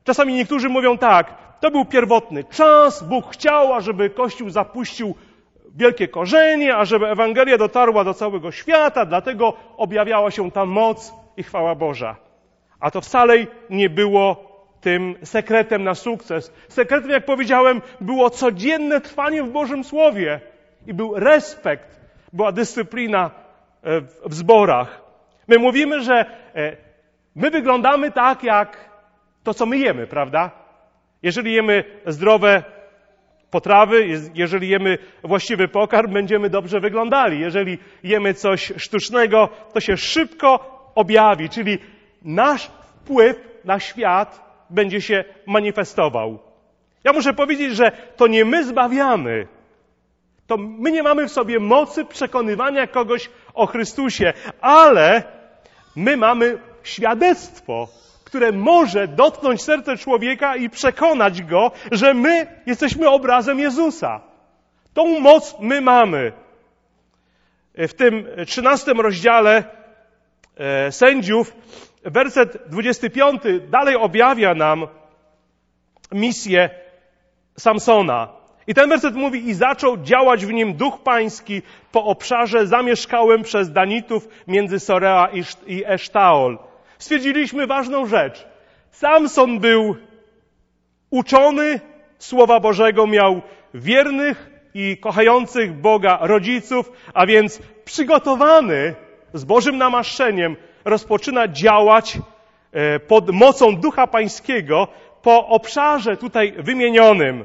Czasami niektórzy mówią tak, to był pierwotny czas, Bóg chciał, ażeby Kościół zapuścił wielkie korzenie, ażeby Ewangelia dotarła do całego świata, dlatego objawiała się ta moc i chwała Boża. A to wcale nie było tym sekretem na sukces. Sekretem, jak powiedziałem, było codzienne trwanie w Bożym Słowie i był respekt, była dyscyplina w zborach. My mówimy, że my wyglądamy tak, jak to, co my jemy, prawda? Jeżeli jemy zdrowe potrawy, jeżeli jemy właściwy pokarm, będziemy dobrze wyglądali. Jeżeli jemy coś sztucznego, to się szybko objawi, czyli nasz wpływ na świat będzie się manifestował. Ja muszę powiedzieć, że to nie my zbawiamy. To my nie mamy w sobie mocy przekonywania kogoś o Chrystusie, ale my mamy świadectwo, które może dotknąć serce człowieka i przekonać go, że my jesteśmy obrazem Jezusa. Tą moc my mamy. W tym trzynastym rozdziale e, Sędziów, werset dwudziesty piąty dalej objawia nam misję Samsona. I ten werset mówi, i zaczął działać w nim duch pański po obszarze zamieszkałym przez Danitów między Sorea i Esztaol. Stwierdziliśmy ważną rzecz. Samson był uczony Słowa Bożego, miał wiernych i kochających Boga rodziców, a więc przygotowany z Bożym namaszczeniem rozpoczyna działać pod mocą Ducha Pańskiego po obszarze tutaj wymienionym.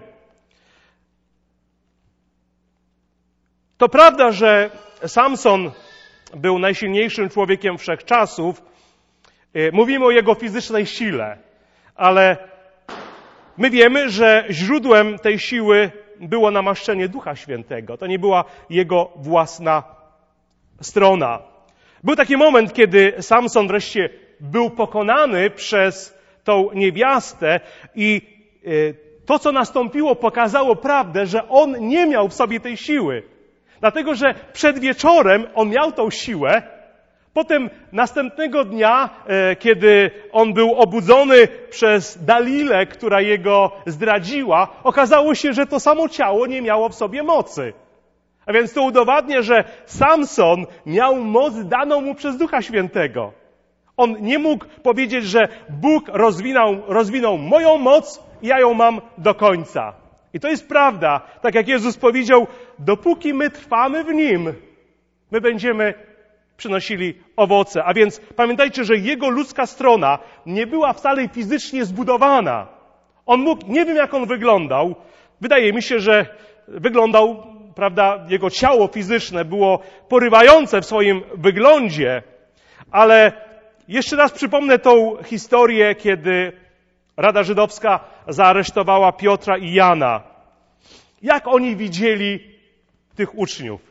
To prawda, że Samson był najsilniejszym człowiekiem wszechczasów. Mówimy o jego fizycznej sile, ale my wiemy, że źródłem tej siły było namaszczenie Ducha Świętego. To nie była jego własna strona. Był taki moment, kiedy Samson wreszcie był pokonany przez tą niewiastę i to, co nastąpiło, pokazało prawdę, że on nie miał w sobie tej siły. Dlatego, że przed wieczorem on miał tą siłę, potem następnego dnia, kiedy on był obudzony przez Dalilę, która jego zdradziła, okazało się, że to samo ciało nie miało w sobie mocy. A więc to udowadnia, że Samson miał moc daną mu przez Ducha Świętego. On nie mógł powiedzieć, że Bóg rozwinął, rozwinął moją moc i ja ją mam do końca. I to jest prawda. Tak jak Jezus powiedział, dopóki my trwamy w Nim, my będziemy przynosili owoce. A więc pamiętajcie, że jego ludzka strona nie była wcale fizycznie zbudowana. On mógł, nie wiem jak on wyglądał, wydaje mi się, że wyglądał, prawda, jego ciało fizyczne było porywające w swoim wyglądzie, ale jeszcze raz przypomnę tą historię, kiedy Rada Żydowska zaaresztowała Piotra i Jana. Jak oni widzieli tych uczniów?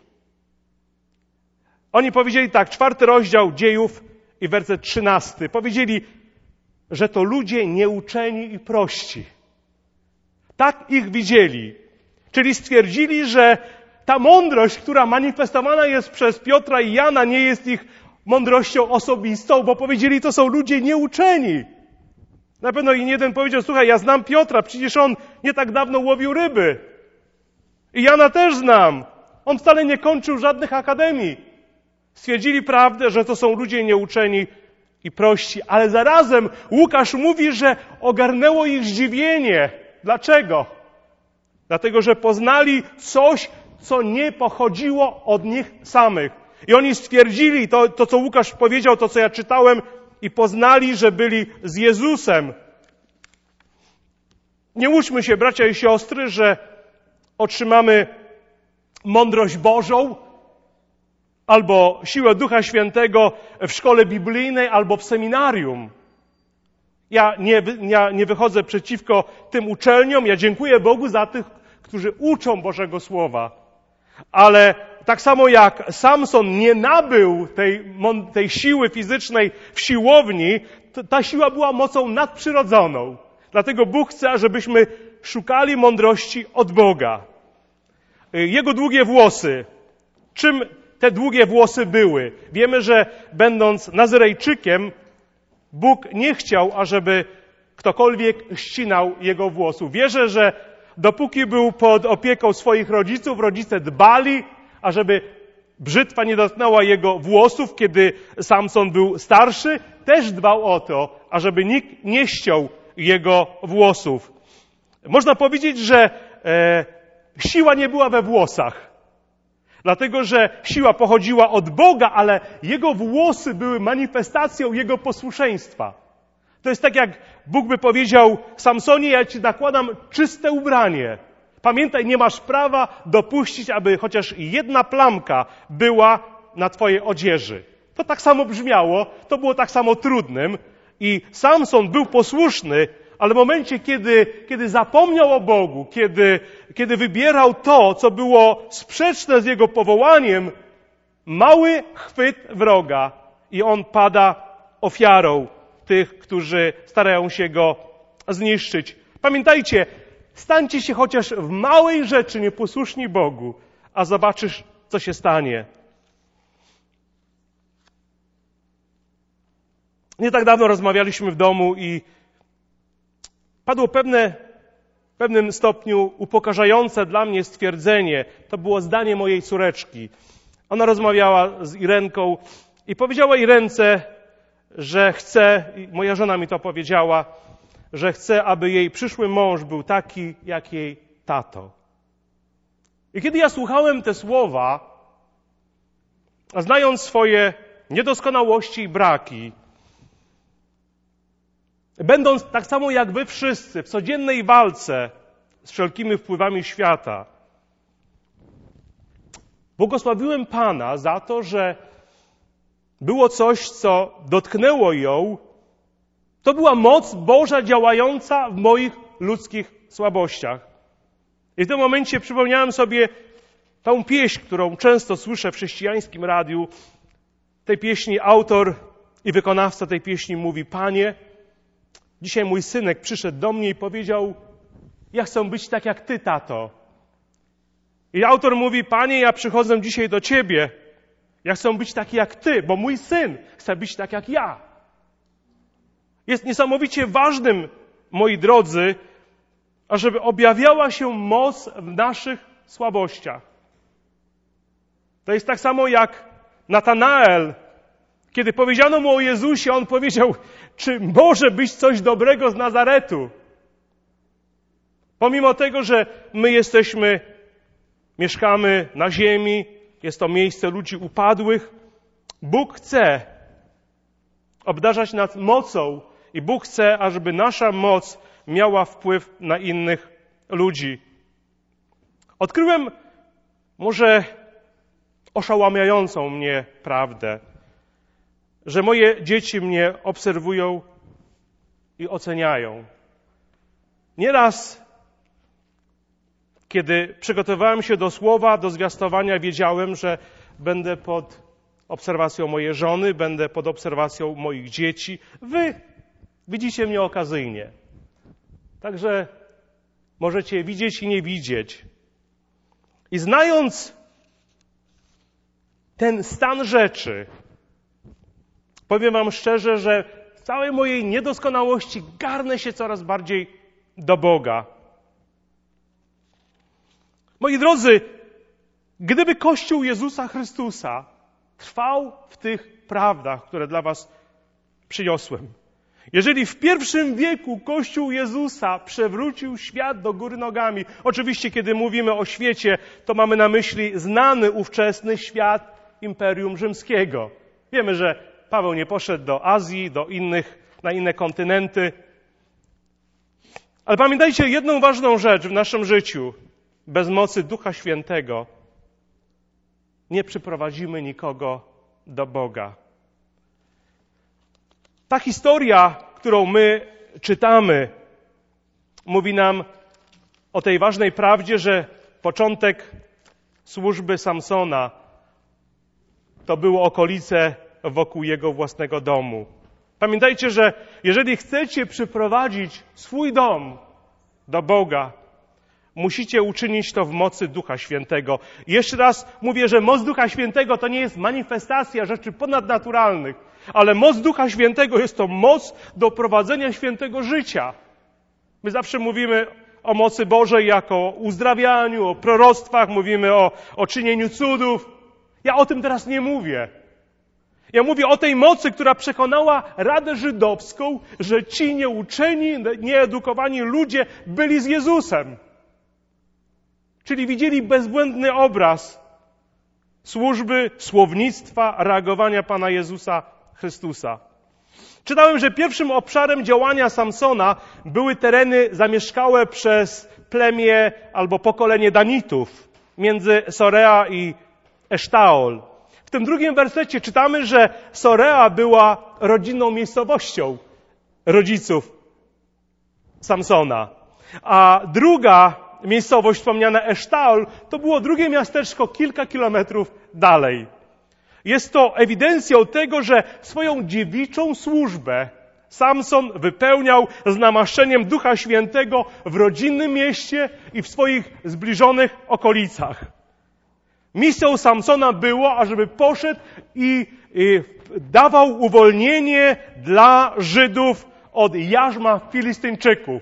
Oni powiedzieli tak, czwarty rozdział Dziejów i werset trzynasty. Powiedzieli, że to ludzie nieuczeni i prości. Tak ich widzieli. Czyli stwierdzili, że ta mądrość, która manifestowana jest przez Piotra i Jana, nie jest ich mądrością osobistą, bo powiedzieli, to są ludzie nieuczeni. Na pewno i jeden powiedział, słuchaj, ja znam Piotra, przecież on nie tak dawno łowił ryby. I Jana też znam. On wcale nie kończył żadnych akademii. Stwierdzili prawdę, że to są ludzie nieuczeni i prości, ale zarazem Łukasz mówi, że ogarnęło ich zdziwienie. Dlaczego? Dlatego, że poznali coś, co nie pochodziło od nich samych. I oni stwierdzili to, to co Łukasz powiedział, to co ja czytałem, i poznali, że byli z Jezusem. Nie łudźmy się, bracia i siostry, że otrzymamy mądrość Bożą albo siłę Ducha Świętego w szkole biblijnej albo w seminarium. Ja nie, ja nie wychodzę przeciwko tym uczelniom. Ja dziękuję Bogu za tych, którzy uczą Bożego Słowa. Ale tak samo jak Samson nie nabył tej, tej siły fizycznej w siłowni, ta siła była mocą nadprzyrodzoną. Dlatego Bóg chce, żebyśmy szukali mądrości od Boga. Jego długie włosy. Czym te długie włosy były? Wiemy, że będąc Nazyrejczykiem, Bóg nie chciał, ażeby ktokolwiek ścinał jego włosów. Wierzę, że dopóki był pod opieką swoich rodziców, rodzice dbali, ażeby brzytwa nie dotknęła jego włosów, kiedy Samson był starszy, też dbał o to, ażeby nikt nie ściął jego włosów. Można powiedzieć, że e, siła nie była we włosach, dlatego że siła pochodziła od Boga, ale jego włosy były manifestacją jego posłuszeństwa. To jest tak, jak Bóg by powiedział: Samsonie, ja ci nakładam czyste ubranie. Pamiętaj, nie masz prawa dopuścić, aby chociaż jedna plamka była na twojej odzieży. To tak samo brzmiało, to było tak samo trudnym i Samson był posłuszny, ale w momencie, kiedy, kiedy zapomniał o Bogu, kiedy, kiedy wybierał to, co było sprzeczne z jego powołaniem, mały chwyt wroga i on pada ofiarą tych, którzy starają się go zniszczyć. Pamiętajcie, stańcie się chociaż w małej rzeczy nieposłuszni Bogu, a zobaczysz, co się stanie. Nie tak dawno rozmawialiśmy w domu i padło pewne, w pewnym stopniu upokarzające dla mnie stwierdzenie. To było zdanie mojej córeczki. Ona rozmawiała z Irenką i powiedziała Irence, że chce, moja żona mi to powiedziała, że chce, aby jej przyszły mąż był taki, jak jej tato. I kiedy ja słuchałem te słowa, a znając swoje niedoskonałości i braki, będąc tak samo jak wy wszyscy w codziennej walce z wszelkimi wpływami świata, błogosławiłem Pana za to, że było coś, co dotknęło ją. To była moc Boża działająca w moich ludzkich słabościach. I w tym momencie przypomniałem sobie tą pieśń, którą często słyszę w chrześcijańskim radiu. Tej pieśni autor i wykonawca tej pieśni mówi: Panie, dzisiaj mój synek przyszedł do mnie i powiedział: ja chcę być tak jak Ty, tato. I autor mówi: Panie, ja przychodzę dzisiaj do Ciebie. Ja chcę być taki jak Ty, bo mój syn chce być tak jak ja. Jest niesamowicie ważnym, moi drodzy, ażeby objawiała się moc w naszych słabościach. To jest tak samo jak Natanael. Kiedy powiedziano mu o Jezusie, on powiedział: czy może być coś dobrego z Nazaretu? Pomimo tego, że my jesteśmy, mieszkamy na ziemi, jest to miejsce ludzi upadłych, Bóg chce obdarzać nas mocą i Bóg chce, ażeby nasza moc miała wpływ na innych ludzi. Odkryłem może oszałamiającą mnie prawdę, że moje dzieci mnie obserwują i oceniają. Nieraz, kiedy przygotowałem się do słowa, do zwiastowania, wiedziałem, że będę pod obserwacją mojej żony, będę pod obserwacją moich dzieci. Wy widzicie mnie okazyjnie. Także możecie widzieć i nie widzieć. I znając ten stan rzeczy, powiem wam szczerze, że w całej mojej niedoskonałości garnę się coraz bardziej do Boga. Moi drodzy, gdyby Kościół Jezusa Chrystusa trwał w tych prawdach, które dla was przyniosłem, jeżeli w pierwszym wieku Kościół Jezusa przewrócił świat do góry nogami, oczywiście kiedy mówimy o świecie, to mamy na myśli znany ówczesny świat Imperium Rzymskiego. Wiemy, że Paweł nie poszedł do Azji, do innych, na inne kontynenty. Ale pamiętajcie jedną ważną rzecz w naszym życiu. Bez mocy Ducha Świętego nie przyprowadzimy nikogo do Boga. Ta historia, którą my czytamy, mówi nam o tej ważnej prawdzie, że początek służby Samsona to było okolice wokół jego własnego domu. Pamiętajcie, że jeżeli chcecie przyprowadzić swój dom do Boga, Musicie uczynić to w mocy Ducha Świętego. I jeszcze raz mówię, że moc Ducha Świętego to nie jest manifestacja rzeczy ponadnaturalnych, ale moc Ducha Świętego jest to moc do prowadzenia świętego życia. My zawsze mówimy o mocy Bożej jako o uzdrawianiu, o proroctwach, mówimy o, o czynieniu cudów. Ja o tym teraz nie mówię. Ja mówię o tej mocy, która przekonała Radę Żydowską, że ci nieuczeni, nieedukowani ludzie byli z Jezusem. Czyli widzieli bezbłędny obraz służby, słownictwa, reagowania Pana Jezusa Chrystusa. Czytałem, że pierwszym obszarem działania Samsona były tereny zamieszkałe przez plemię albo pokolenie Danitów między Sorea i Esztaol. W tym drugim wersecie czytamy, że Sorea była rodzinną miejscowością rodziców Samsona, a druga miejscowość wspomniana Esztaol to było drugie miasteczko kilka kilometrów dalej. Jest to ewidencją tego, że swoją dziewiczą służbę Samson wypełniał z namaszczeniem Ducha Świętego w rodzinnym mieście i w swoich zbliżonych okolicach. Misją Samsona było, ażeby poszedł i, i dawał uwolnienie dla Żydów od jarzma Filistyńczyków.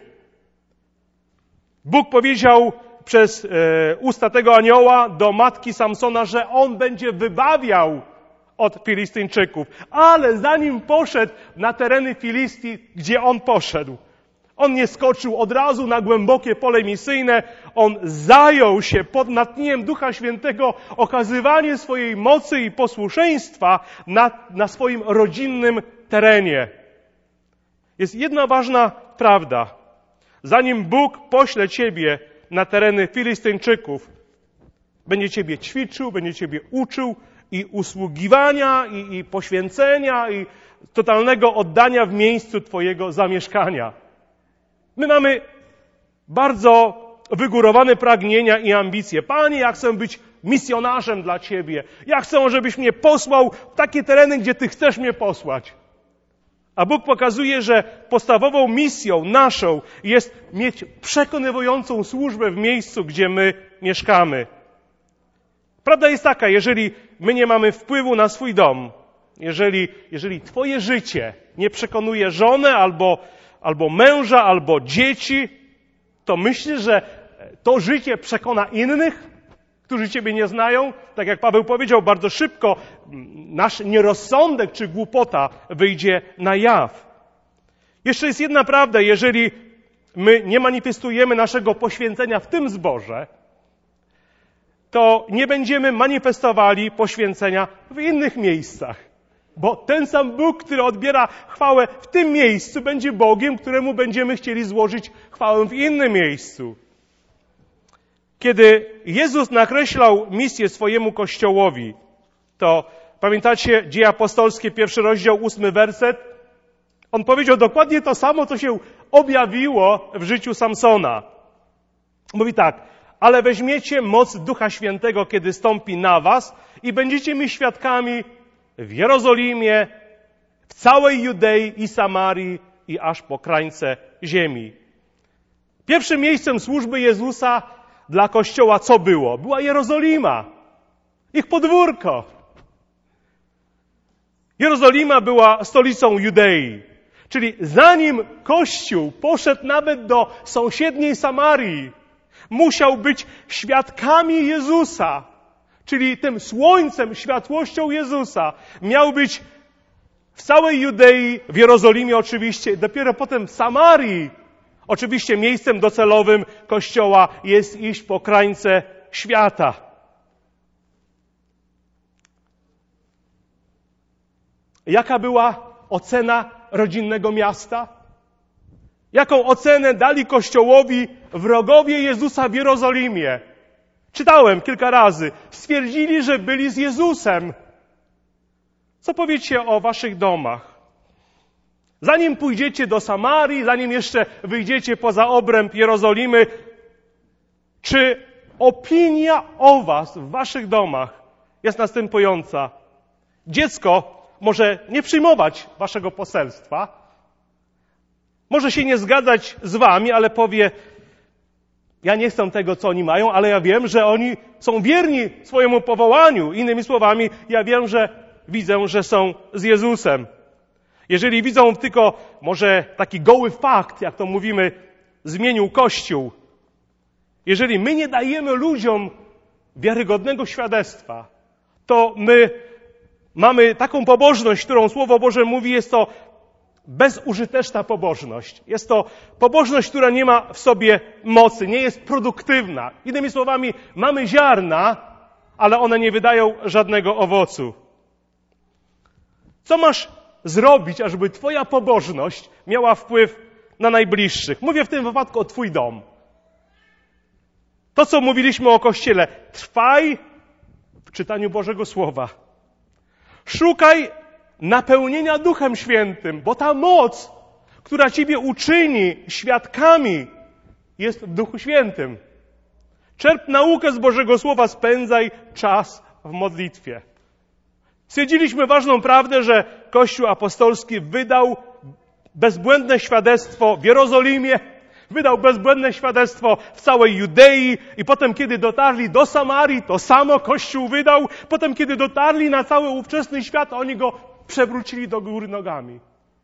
Bóg powiedział przez e, usta tego anioła do matki Samsona, że on będzie wybawiał od Filistyńczyków. Ale zanim poszedł na tereny Filistii, gdzie on poszedł, on nie skoczył od razu na głębokie pole misyjne, on zajął się pod natchnieniem Ducha Świętego okazywanie swojej mocy i posłuszeństwa na, na swoim rodzinnym terenie. Jest jedna ważna prawda. Zanim Bóg pośle ciebie na tereny Filistyńczyków, będzie ciebie ćwiczył, będzie ciebie uczył i usługiwania, i, i poświęcenia, i totalnego oddania w miejscu twojego zamieszkania. My mamy bardzo wygórowane pragnienia i ambicje. Panie, ja chcę być misjonarzem dla Ciebie. Ja chcę, żebyś mnie posłał w takie tereny, gdzie Ty chcesz mnie posłać. A Bóg pokazuje, że podstawową misją naszą jest mieć przekonywującą służbę w miejscu, gdzie my mieszkamy. Prawda jest taka, jeżeli my nie mamy wpływu na swój dom, jeżeli, jeżeli Twoje życie nie przekonuje żonę albo, albo męża, albo dzieci, to myślisz, że to życie przekona innych, którzy Ciebie nie znają? Tak jak Paweł powiedział, bardzo szybko nasz nierozsądek czy głupota wyjdzie na jaw. Jeszcze jest jedna prawda, jeżeli my nie manifestujemy naszego poświęcenia w tym zborze, to nie będziemy manifestowali poświęcenia w innych miejscach. Bo ten sam Bóg, który odbiera chwałę w tym miejscu, będzie Bogiem, któremu będziemy chcieli złożyć chwałę w innym miejscu. Kiedy Jezus nakreślał misję swojemu Kościołowi, to pamiętacie Dzieje Apostolskie, pierwszy rozdział, ósmy werset? On powiedział dokładnie to samo, co się objawiło w życiu Samsona. Mówi tak: ale weźmiecie moc Ducha Świętego, kiedy stąpi na was i będziecie mi świadkami w Jerozolimie, w całej Judei i Samarii i aż po krańce ziemi. Pierwszym miejscem służby Jezusa dla Kościoła co było? Była Jerozolima, ich podwórko. Jerozolima była stolicą Judei. Czyli zanim Kościół poszedł nawet do sąsiedniej Samarii, musiał być świadkami Jezusa, czyli tym słońcem, światłością Jezusa. Miał być w całej Judei, w Jerozolimie oczywiście, dopiero potem w Samarii. Oczywiście miejscem docelowym Kościoła jest iść po krańce świata. Jaka była ocena rodzinnego miasta? Jaką ocenę dali Kościołowi wrogowie Jezusa w Jerozolimie? Czytałem kilka razy. Stwierdzili, że byli z Jezusem. Co powiecie o waszych domach? Zanim pójdziecie do Samarii, zanim jeszcze wyjdziecie poza obręb Jerozolimy, czy opinia o was w waszych domach jest następująca? Dziecko może nie przyjmować waszego poselstwa, może się nie zgadzać z wami, ale powie: Ja nie chcę tego, co oni mają, ale ja wiem, że oni są wierni swojemu powołaniu. Innymi słowami, ja wiem, że widzę, że są z Jezusem. Jeżeli widzą tylko może taki goły fakt, jak to mówimy, zmienił Kościół. Jeżeli my nie dajemy ludziom wiarygodnego świadectwa, to my mamy taką pobożność, którą Słowo Boże mówi, jest to bezużyteczna pobożność. Jest to pobożność, która nie ma w sobie mocy, nie jest produktywna. Innymi słowami, mamy ziarna, ale one nie wydają żadnego owocu. Co masz zrobić, ażeby twoja pobożność miała wpływ na najbliższych? Mówię w tym wypadku o twój dom. To, co mówiliśmy o Kościele. Trwaj w czytaniu Bożego Słowa. Szukaj napełnienia Duchem Świętym, bo ta moc, która ciebie uczyni świadkami, jest w Duchu Świętym. Czerp naukę z Bożego Słowa, spędzaj czas w modlitwie. Stwierdziliśmy ważną prawdę, że Kościół apostolski wydał bezbłędne świadectwo w Jerozolimie, wydał bezbłędne świadectwo w całej Judei i potem, kiedy dotarli do Samarii, to samo Kościół wydał. Potem, kiedy dotarli na cały ówczesny świat, oni go przewrócili do góry nogami.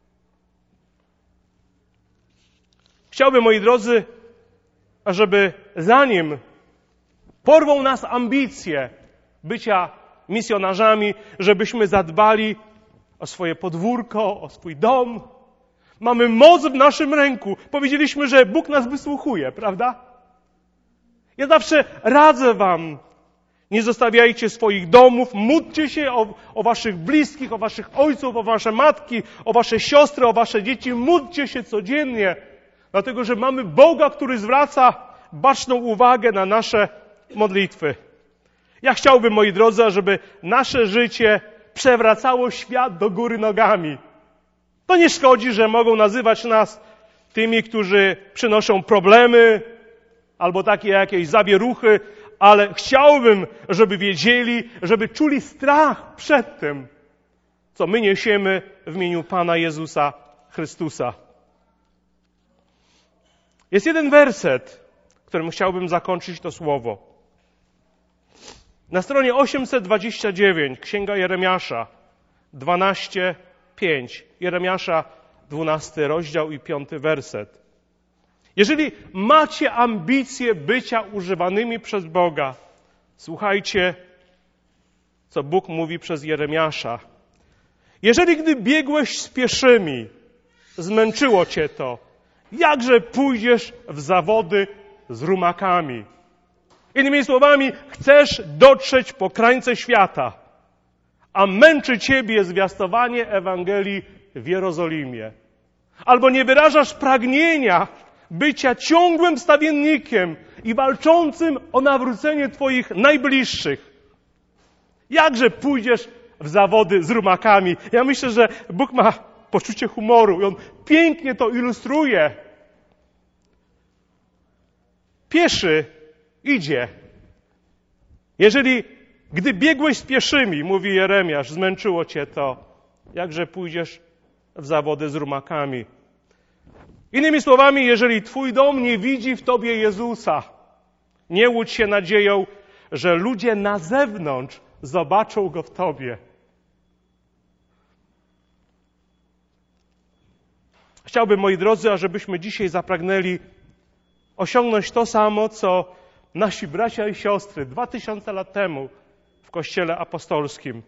Chciałbym, moi drodzy, ażeby zanim porwą nas ambicje bycia misjonarzami, żebyśmy zadbali o swoje podwórko, o swój dom. Mamy moc w naszym ręku. Powiedzieliśmy, że Bóg nas wysłuchuje, prawda? Ja zawsze radzę wam, nie zostawiajcie swoich domów, módlcie się o, o waszych bliskich, o waszych ojców, o wasze matki, o wasze siostry, o wasze dzieci. Módlcie się codziennie, dlatego że mamy Boga, który zwraca baczną uwagę na nasze modlitwy. Ja chciałbym, moi drodzy, żeby nasze życie przewracało świat do góry nogami. To nie szkodzi, że mogą nazywać nas tymi, którzy przynoszą problemy albo takie jakieś zawieruchy, ale chciałbym, żeby wiedzieli, żeby czuli strach przed tym, co my niesiemy w imieniu Pana Jezusa Chrystusa. Jest jeden werset, którym chciałbym zakończyć to słowo. Na stronie osiemset dwadzieścia dziewięć, Księga Jeremiasza, dwanaście, pięć. Jeremiasza, dwunasty rozdział i piąty werset. Jeżeli macie ambicje bycia używanymi przez Boga, słuchajcie, co Bóg mówi przez Jeremiasza. Jeżeli gdy biegłeś z pieszymi, zmęczyło cię to, jakże pójdziesz w zawody z rumakami? Innymi słowami, chcesz dotrzeć po krańce świata, a męczy ciebie zwiastowanie Ewangelii w Jerozolimie. Albo nie wyrażasz pragnienia bycia ciągłym stawiennikiem i walczącym o nawrócenie twoich najbliższych. Jakże pójdziesz w zawody z rumakami? Ja myślę, że Bóg ma poczucie humoru i On pięknie to ilustruje. Pieszy idzie. Jeżeli, gdy biegłeś z pieszymi, mówi Jeremiasz, zmęczyło cię to, jakże pójdziesz w zawody z rumakami. Innymi słowami, jeżeli twój dom nie widzi w tobie Jezusa, nie łudź się nadzieją, że ludzie na zewnątrz zobaczą Go w tobie. Chciałbym, moi drodzy, ażebyśmy dzisiaj zapragnęli osiągnąć to samo, co nasi bracia i siostry dwa tysiące lat temu w Kościele Apostolskim.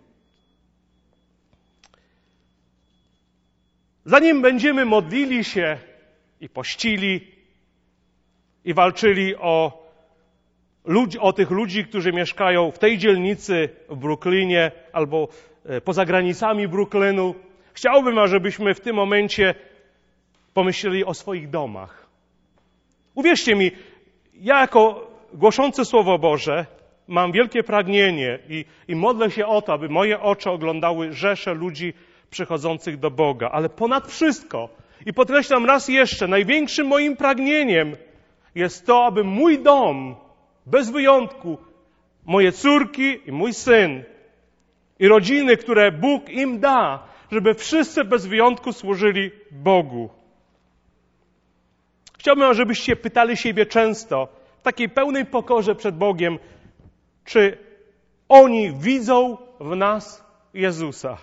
Zanim będziemy modlili się i pościli i walczyli o, ludzi, o tych ludzi, którzy mieszkają w tej dzielnicy w Brooklynie albo poza granicami Brooklynu, chciałbym, ażebyśmy w tym momencie pomyśleli o swoich domach. Uwierzcie mi, ja jako głoszący Słowo Boże mam wielkie pragnienie i, i modlę się o to, aby moje oczy oglądały rzesze ludzi przychodzących do Boga. Ale ponad wszystko, i podkreślam raz jeszcze, największym moim pragnieniem jest to, aby mój dom, bez wyjątku, moje córki i mój syn i rodziny, które Bóg im da, żeby wszyscy bez wyjątku służyli Bogu. Chciałbym, żebyście pytali siebie często, w takiej pełnej pokorze przed Bogiem, czy oni widzą w nas Jezusa.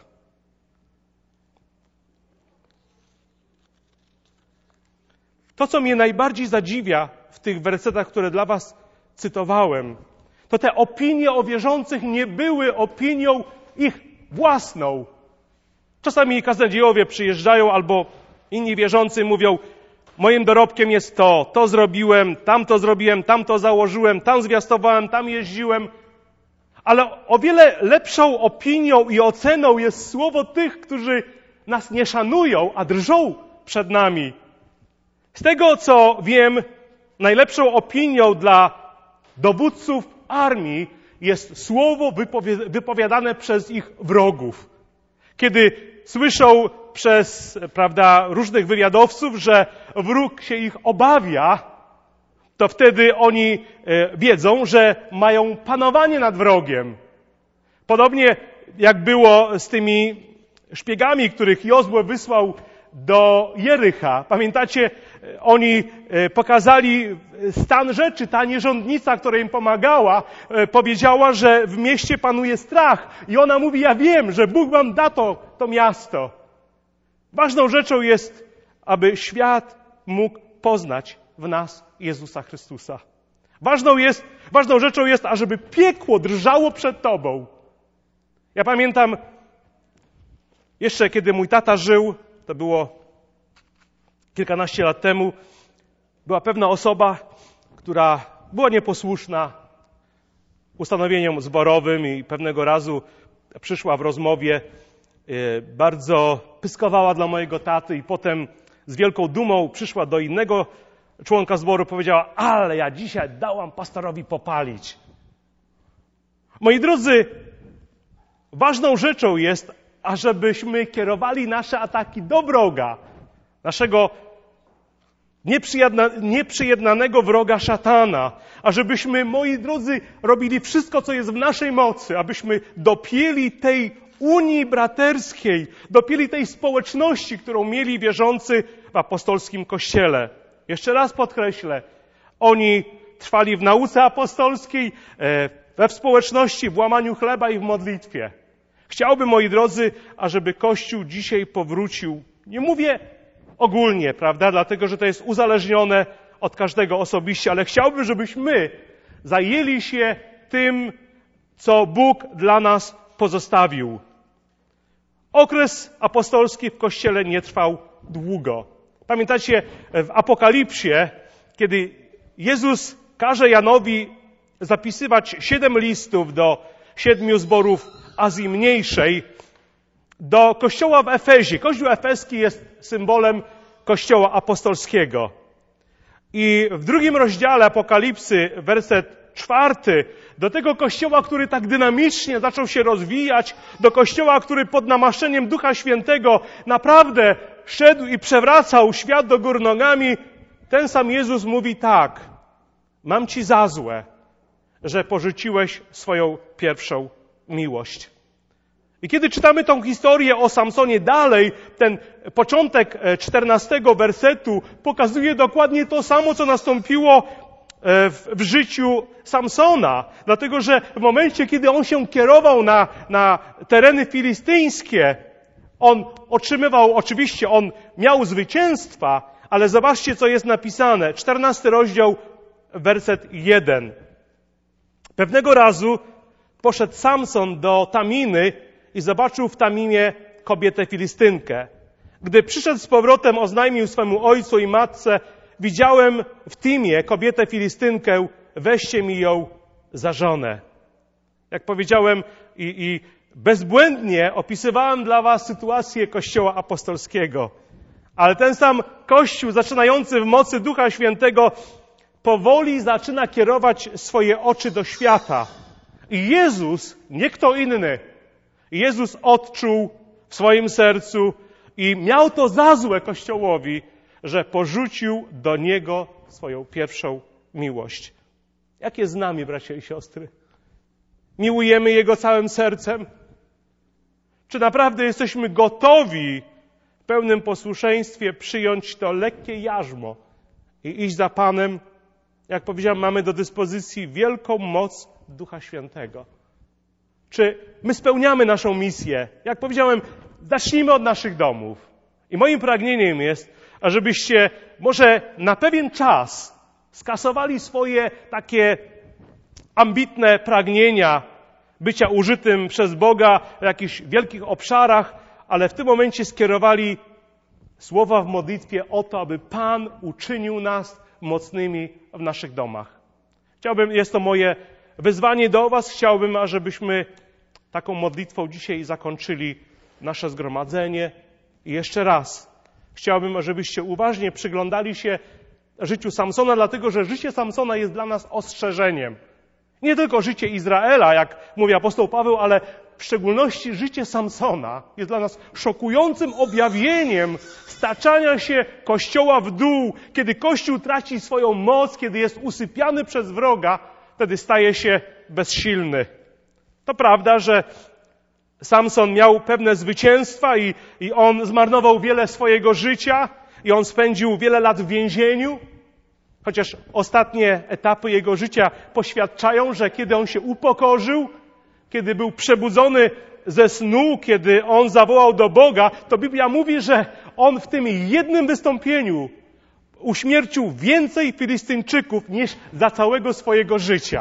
To, co mnie najbardziej zadziwia w tych wersetach, które dla was cytowałem, to te opinie o wierzących nie były opinią ich własną. Czasami kaznodziejowie przyjeżdżają albo inni wierzący mówią: moim dorobkiem jest to, to zrobiłem, tamto zrobiłem, tamto założyłem, tam zwiastowałem, tam jeździłem. Ale o wiele lepszą opinią i oceną jest słowo tych, którzy nas nie szanują, a drżą przed nami. Z tego, co wiem, najlepszą opinią dla dowódców armii jest słowo wypowiadane przez ich wrogów. Kiedy słyszą przez, prawda, różnych wywiadowców, że wróg się ich obawia, to wtedy oni wiedzą, że mają panowanie nad wrogiem. Podobnie jak było z tymi szpiegami, których Jozue wysłał do Jericha. Pamiętacie, oni pokazali stan rzeczy. Ta nierządnica, która im pomagała, powiedziała, że w mieście panuje strach. I ona mówi: ja wiem, że Bóg wam da to, to miasto. Ważną rzeczą jest, aby świat mógł poznać w nas Jezusa Chrystusa. Ważną jest, ważną rzeczą jest, ażeby piekło drżało przed tobą. Ja pamiętam, jeszcze kiedy mój tata żył, to było kilkanaście lat temu, była pewna osoba, która była nieposłuszna ustanowieniom zborowym i pewnego razu przyszła w rozmowie, bardzo pyskowała dla mojego taty i potem z wielką dumą przyszła do innego członka zboru, powiedziała: ale ja dzisiaj dałam pastorowi popalić. Moi drodzy, ważną rzeczą jest, ażebyśmy kierowali nasze ataki do wroga, naszego nieprzyjedna, nieprzyjednanego wroga szatana, ażebyśmy, moi drodzy, robili wszystko, co jest w naszej mocy, abyśmy dopięli tej unii braterskiej, dopięli tej społeczności, którą mieli wierzący w apostolskim Kościele. Jeszcze raz podkreślę, oni trwali w nauce apostolskiej, we społeczności, w łamaniu chleba i w modlitwie. Chciałbym, moi drodzy, ażeby Kościół dzisiaj powrócił. Nie mówię ogólnie, prawda, dlatego że to jest uzależnione od każdego osobiście, ale chciałbym, żebyśmy zajęli się tym, co Bóg dla nas pozostawił. Okres apostolski w Kościele nie trwał długo. Pamiętacie w Apokalipsie, kiedy Jezus każe Janowi zapisywać siedem listów do siedmiu zborów Azji Mniejszej, do kościoła w Efezie. Kościół efeski jest symbolem kościoła apostolskiego. I w drugim rozdziale Apokalipsy, werset czwarty, do tego kościoła, który tak dynamicznie zaczął się rozwijać, do kościoła, który pod namaszczeniem Ducha Świętego naprawdę szedł i przewracał świat do góry nogami, ten sam Jezus mówi tak: mam ci za złe, że porzuciłeś swoją pierwszą miłość. I kiedy czytamy tą historię o Samsonie dalej, ten początek czternastego wersetu pokazuje dokładnie to samo, co nastąpiło w, w życiu Samsona. Dlatego, że w momencie, kiedy on się kierował na, na tereny filistyńskie, on otrzymywał, oczywiście on miał zwycięstwa, ale zobaczcie, co jest napisane. czternasty rozdział, werset jeden. Pewnego razu poszedł Samson do Taminy i zobaczył w Tamimie kobietę Filistynkę. Gdy przyszedł z powrotem, oznajmił swemu ojcu i matce: widziałem w Timie kobietę Filistynkę, weźcie mi ją za żonę. Jak powiedziałem i, i bezbłędnie opisywałem dla was sytuację Kościoła apostolskiego. Ale ten sam Kościół, zaczynający w mocy Ducha Świętego, powoli zaczyna kierować swoje oczy do świata. I Jezus, nie kto inny, Jezus odczuł w swoim sercu i miał to za złe Kościołowi, że porzucił do Niego swoją pierwszą miłość. Jak jest z nami, bracia i siostry? Miłujemy Jego całym sercem? Czy naprawdę jesteśmy gotowi w pełnym posłuszeństwie przyjąć to lekkie jarzmo i iść za Panem? Jak powiedziałem, mamy do dyspozycji wielką moc Ducha Świętego. Czy my spełniamy naszą misję? Jak powiedziałem, zacznijmy od naszych domów. I moim pragnieniem jest, ażebyście może na pewien czas skasowali swoje takie ambitne pragnienia bycia użytym przez Boga w jakichś wielkich obszarach, ale w tym momencie skierowali słowa w modlitwie o to, aby Pan uczynił nas mocnymi w naszych domach. Chciałbym, jest to moje wyzwanie do was, chciałbym, ażebyśmy taką modlitwą dzisiaj zakończyli nasze zgromadzenie. I jeszcze raz, chciałbym, ażebyście uważnie przyglądali się życiu Samsona, dlatego że życie Samsona jest dla nas ostrzeżeniem. Nie tylko życie Izraela, jak mówi apostoł Paweł, ale w szczególności życie Samsona jest dla nas szokującym objawieniem staczania się Kościoła w dół. Kiedy Kościół traci swoją moc, kiedy jest usypiany przez wroga, wtedy staje się bezsilny. To prawda, że Samson miał pewne zwycięstwa i, i on zmarnował wiele swojego życia i on spędził wiele lat w więzieniu, chociaż ostatnie etapy jego życia poświadczają, że kiedy on się upokorzył, kiedy był przebudzony ze snu, kiedy on zawołał do Boga, to Biblia mówi, że on w tym jednym wystąpieniu uśmiercił więcej Filistyńczyków niż za całego swojego życia.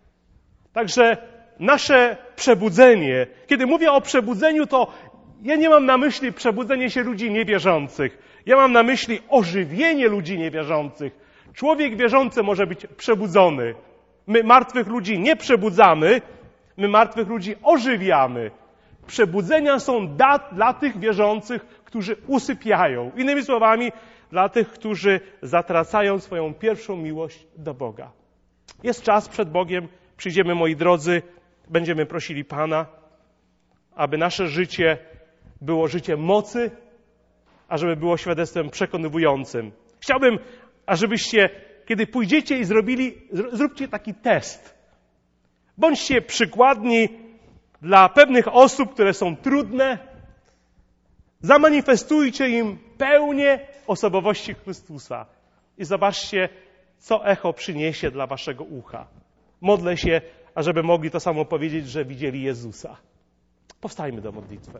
Także nasze przebudzenie, kiedy mówię o przebudzeniu, to ja nie mam na myśli przebudzenie się ludzi niewierzących. Ja mam na myśli ożywienie ludzi niewierzących. Człowiek wierzący może być przebudzony. My martwych ludzi nie przebudzamy, my martwych ludzi ożywiamy. Przebudzenia są da, dla tych wierzących, którzy usypiają. Innymi słowami, dla tych, którzy zatracają swoją pierwszą miłość do Boga. Jest czas przed Bogiem, przyjdziemy, moi drodzy, będziemy prosili Pana, aby nasze życie było życiem mocy, a żeby było świadectwem przekonywującym. Chciałbym, ażebyście, kiedy pójdziecie i zrobili, zróbcie taki test. Bądźcie przykładni dla pewnych osób, które są trudne. Zamanifestujcie im pełnię osobowości Chrystusa. I zobaczcie, co echo przyniesie dla waszego ucha. Modlę się, ażeby mogli to samo powiedzieć, że widzieli Jezusa. Powstajmy do modlitwy.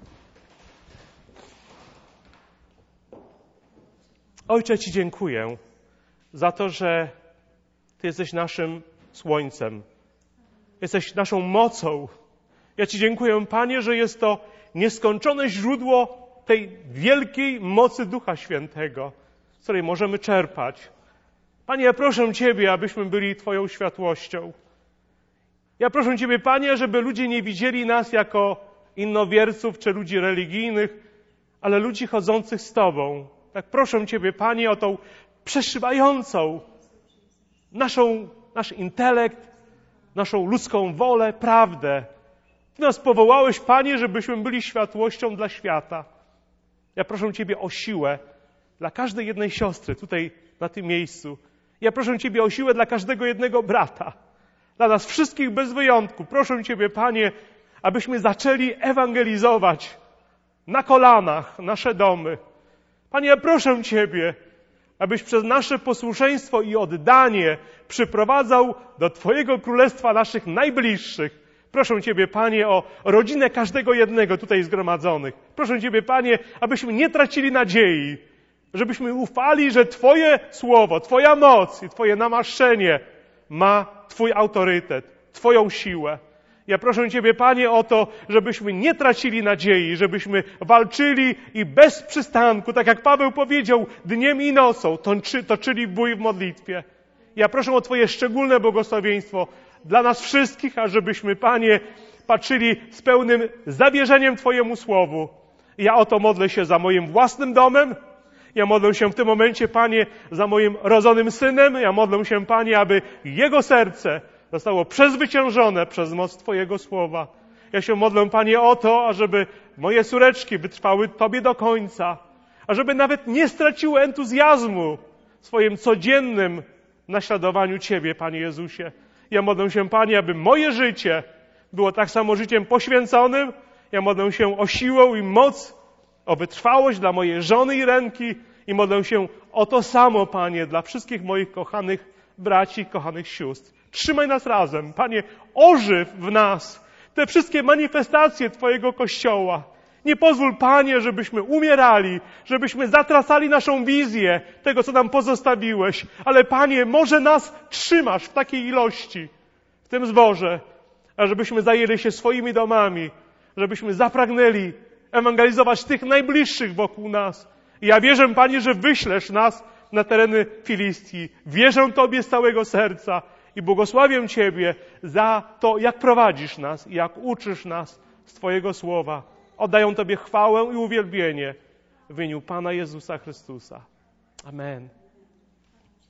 Ojcze, Ci dziękuję za to, że Ty jesteś naszym słońcem. Jesteś naszą mocą. Ja Ci dziękuję, Panie, że jest to nieskończone źródło tej wielkiej mocy Ducha Świętego, z której możemy czerpać. Panie, ja proszę Ciebie, abyśmy byli Twoją światłością. Ja proszę Ciebie, Panie, żeby ludzie nie widzieli nas jako innowierców czy ludzi religijnych, ale ludzi chodzących z Tobą. Tak proszę Ciebie, Panie, o tą przeszywającą naszą, nasz intelekt, naszą ludzką wolę, prawdę. Ty nas powołałeś, Panie, żebyśmy byli światłością dla świata. Ja proszę Ciebie o siłę dla każdej jednej siostry tutaj na tym miejscu. Ja proszę Ciebie o siłę dla każdego jednego brata. Dla nas wszystkich bez wyjątku. Proszę Ciebie, Panie, abyśmy zaczęli ewangelizować na kolanach nasze domy. Panie, ja proszę Ciebie, abyś przez nasze posłuszeństwo i oddanie przyprowadzał do Twojego Królestwa naszych najbliższych. Proszę Ciebie, Panie, o rodzinę każdego jednego tutaj zgromadzonych. Proszę Ciebie, Panie, abyśmy nie tracili nadziei, żebyśmy ufali, że Twoje słowo, Twoja moc i Twoje namaszczenie ma Twój autorytet, Twoją siłę. Ja proszę Ciebie, Panie, o to, żebyśmy nie tracili nadziei, żebyśmy walczyli i bez przystanku, tak jak Paweł powiedział, dniem i nocą toczy, toczyli bój w modlitwie. Ja proszę o Twoje szczególne błogosławieństwo dla nas wszystkich, ażebyśmy, Panie, patrzyli z pełnym zawierzeniem Twojemu Słowu. Ja o to modlę się za moim własnym domem. Ja modlę się w tym momencie, Panie, za moim rodzonym synem. Ja modlę się, Panie, aby jego serce zostało przezwyciężone przez moc Twojego Słowa. Ja się modlę, Panie, o to, ażeby moje córeczki wytrwały Tobie do końca, ażeby nawet nie straciły entuzjazmu w swoim codziennym naśladowaniu Ciebie, Panie Jezusie. Ja modlę się, Panie, aby moje życie było tak samo życiem poświęconym. Ja modlę się o siłę i moc, o wytrwałość dla mojej żony i ręki i modlę się o to samo, Panie, dla wszystkich moich kochanych braci, kochanych sióstr. Trzymaj nas razem. Panie, ożyw w nas te wszystkie manifestacje Twojego Kościoła. Nie pozwól, Panie, żebyśmy umierali, żebyśmy zatracali naszą wizję tego, co nam pozostawiłeś. Ale Panie, może nas trzymasz w takiej ilości w tym zborze, a żebyśmy zajęli się swoimi domami, żebyśmy zapragnęli ewangelizować tych najbliższych wokół nas. I ja wierzę, Panie, że wyślesz nas na tereny Filistii. Wierzę Tobie z całego serca i błogosławię Ciebie za to, jak prowadzisz nas i jak uczysz nas z Twojego słowa. Oddaję Tobie chwałę i uwielbienie w imieniu Pana Jezusa Chrystusa. Amen.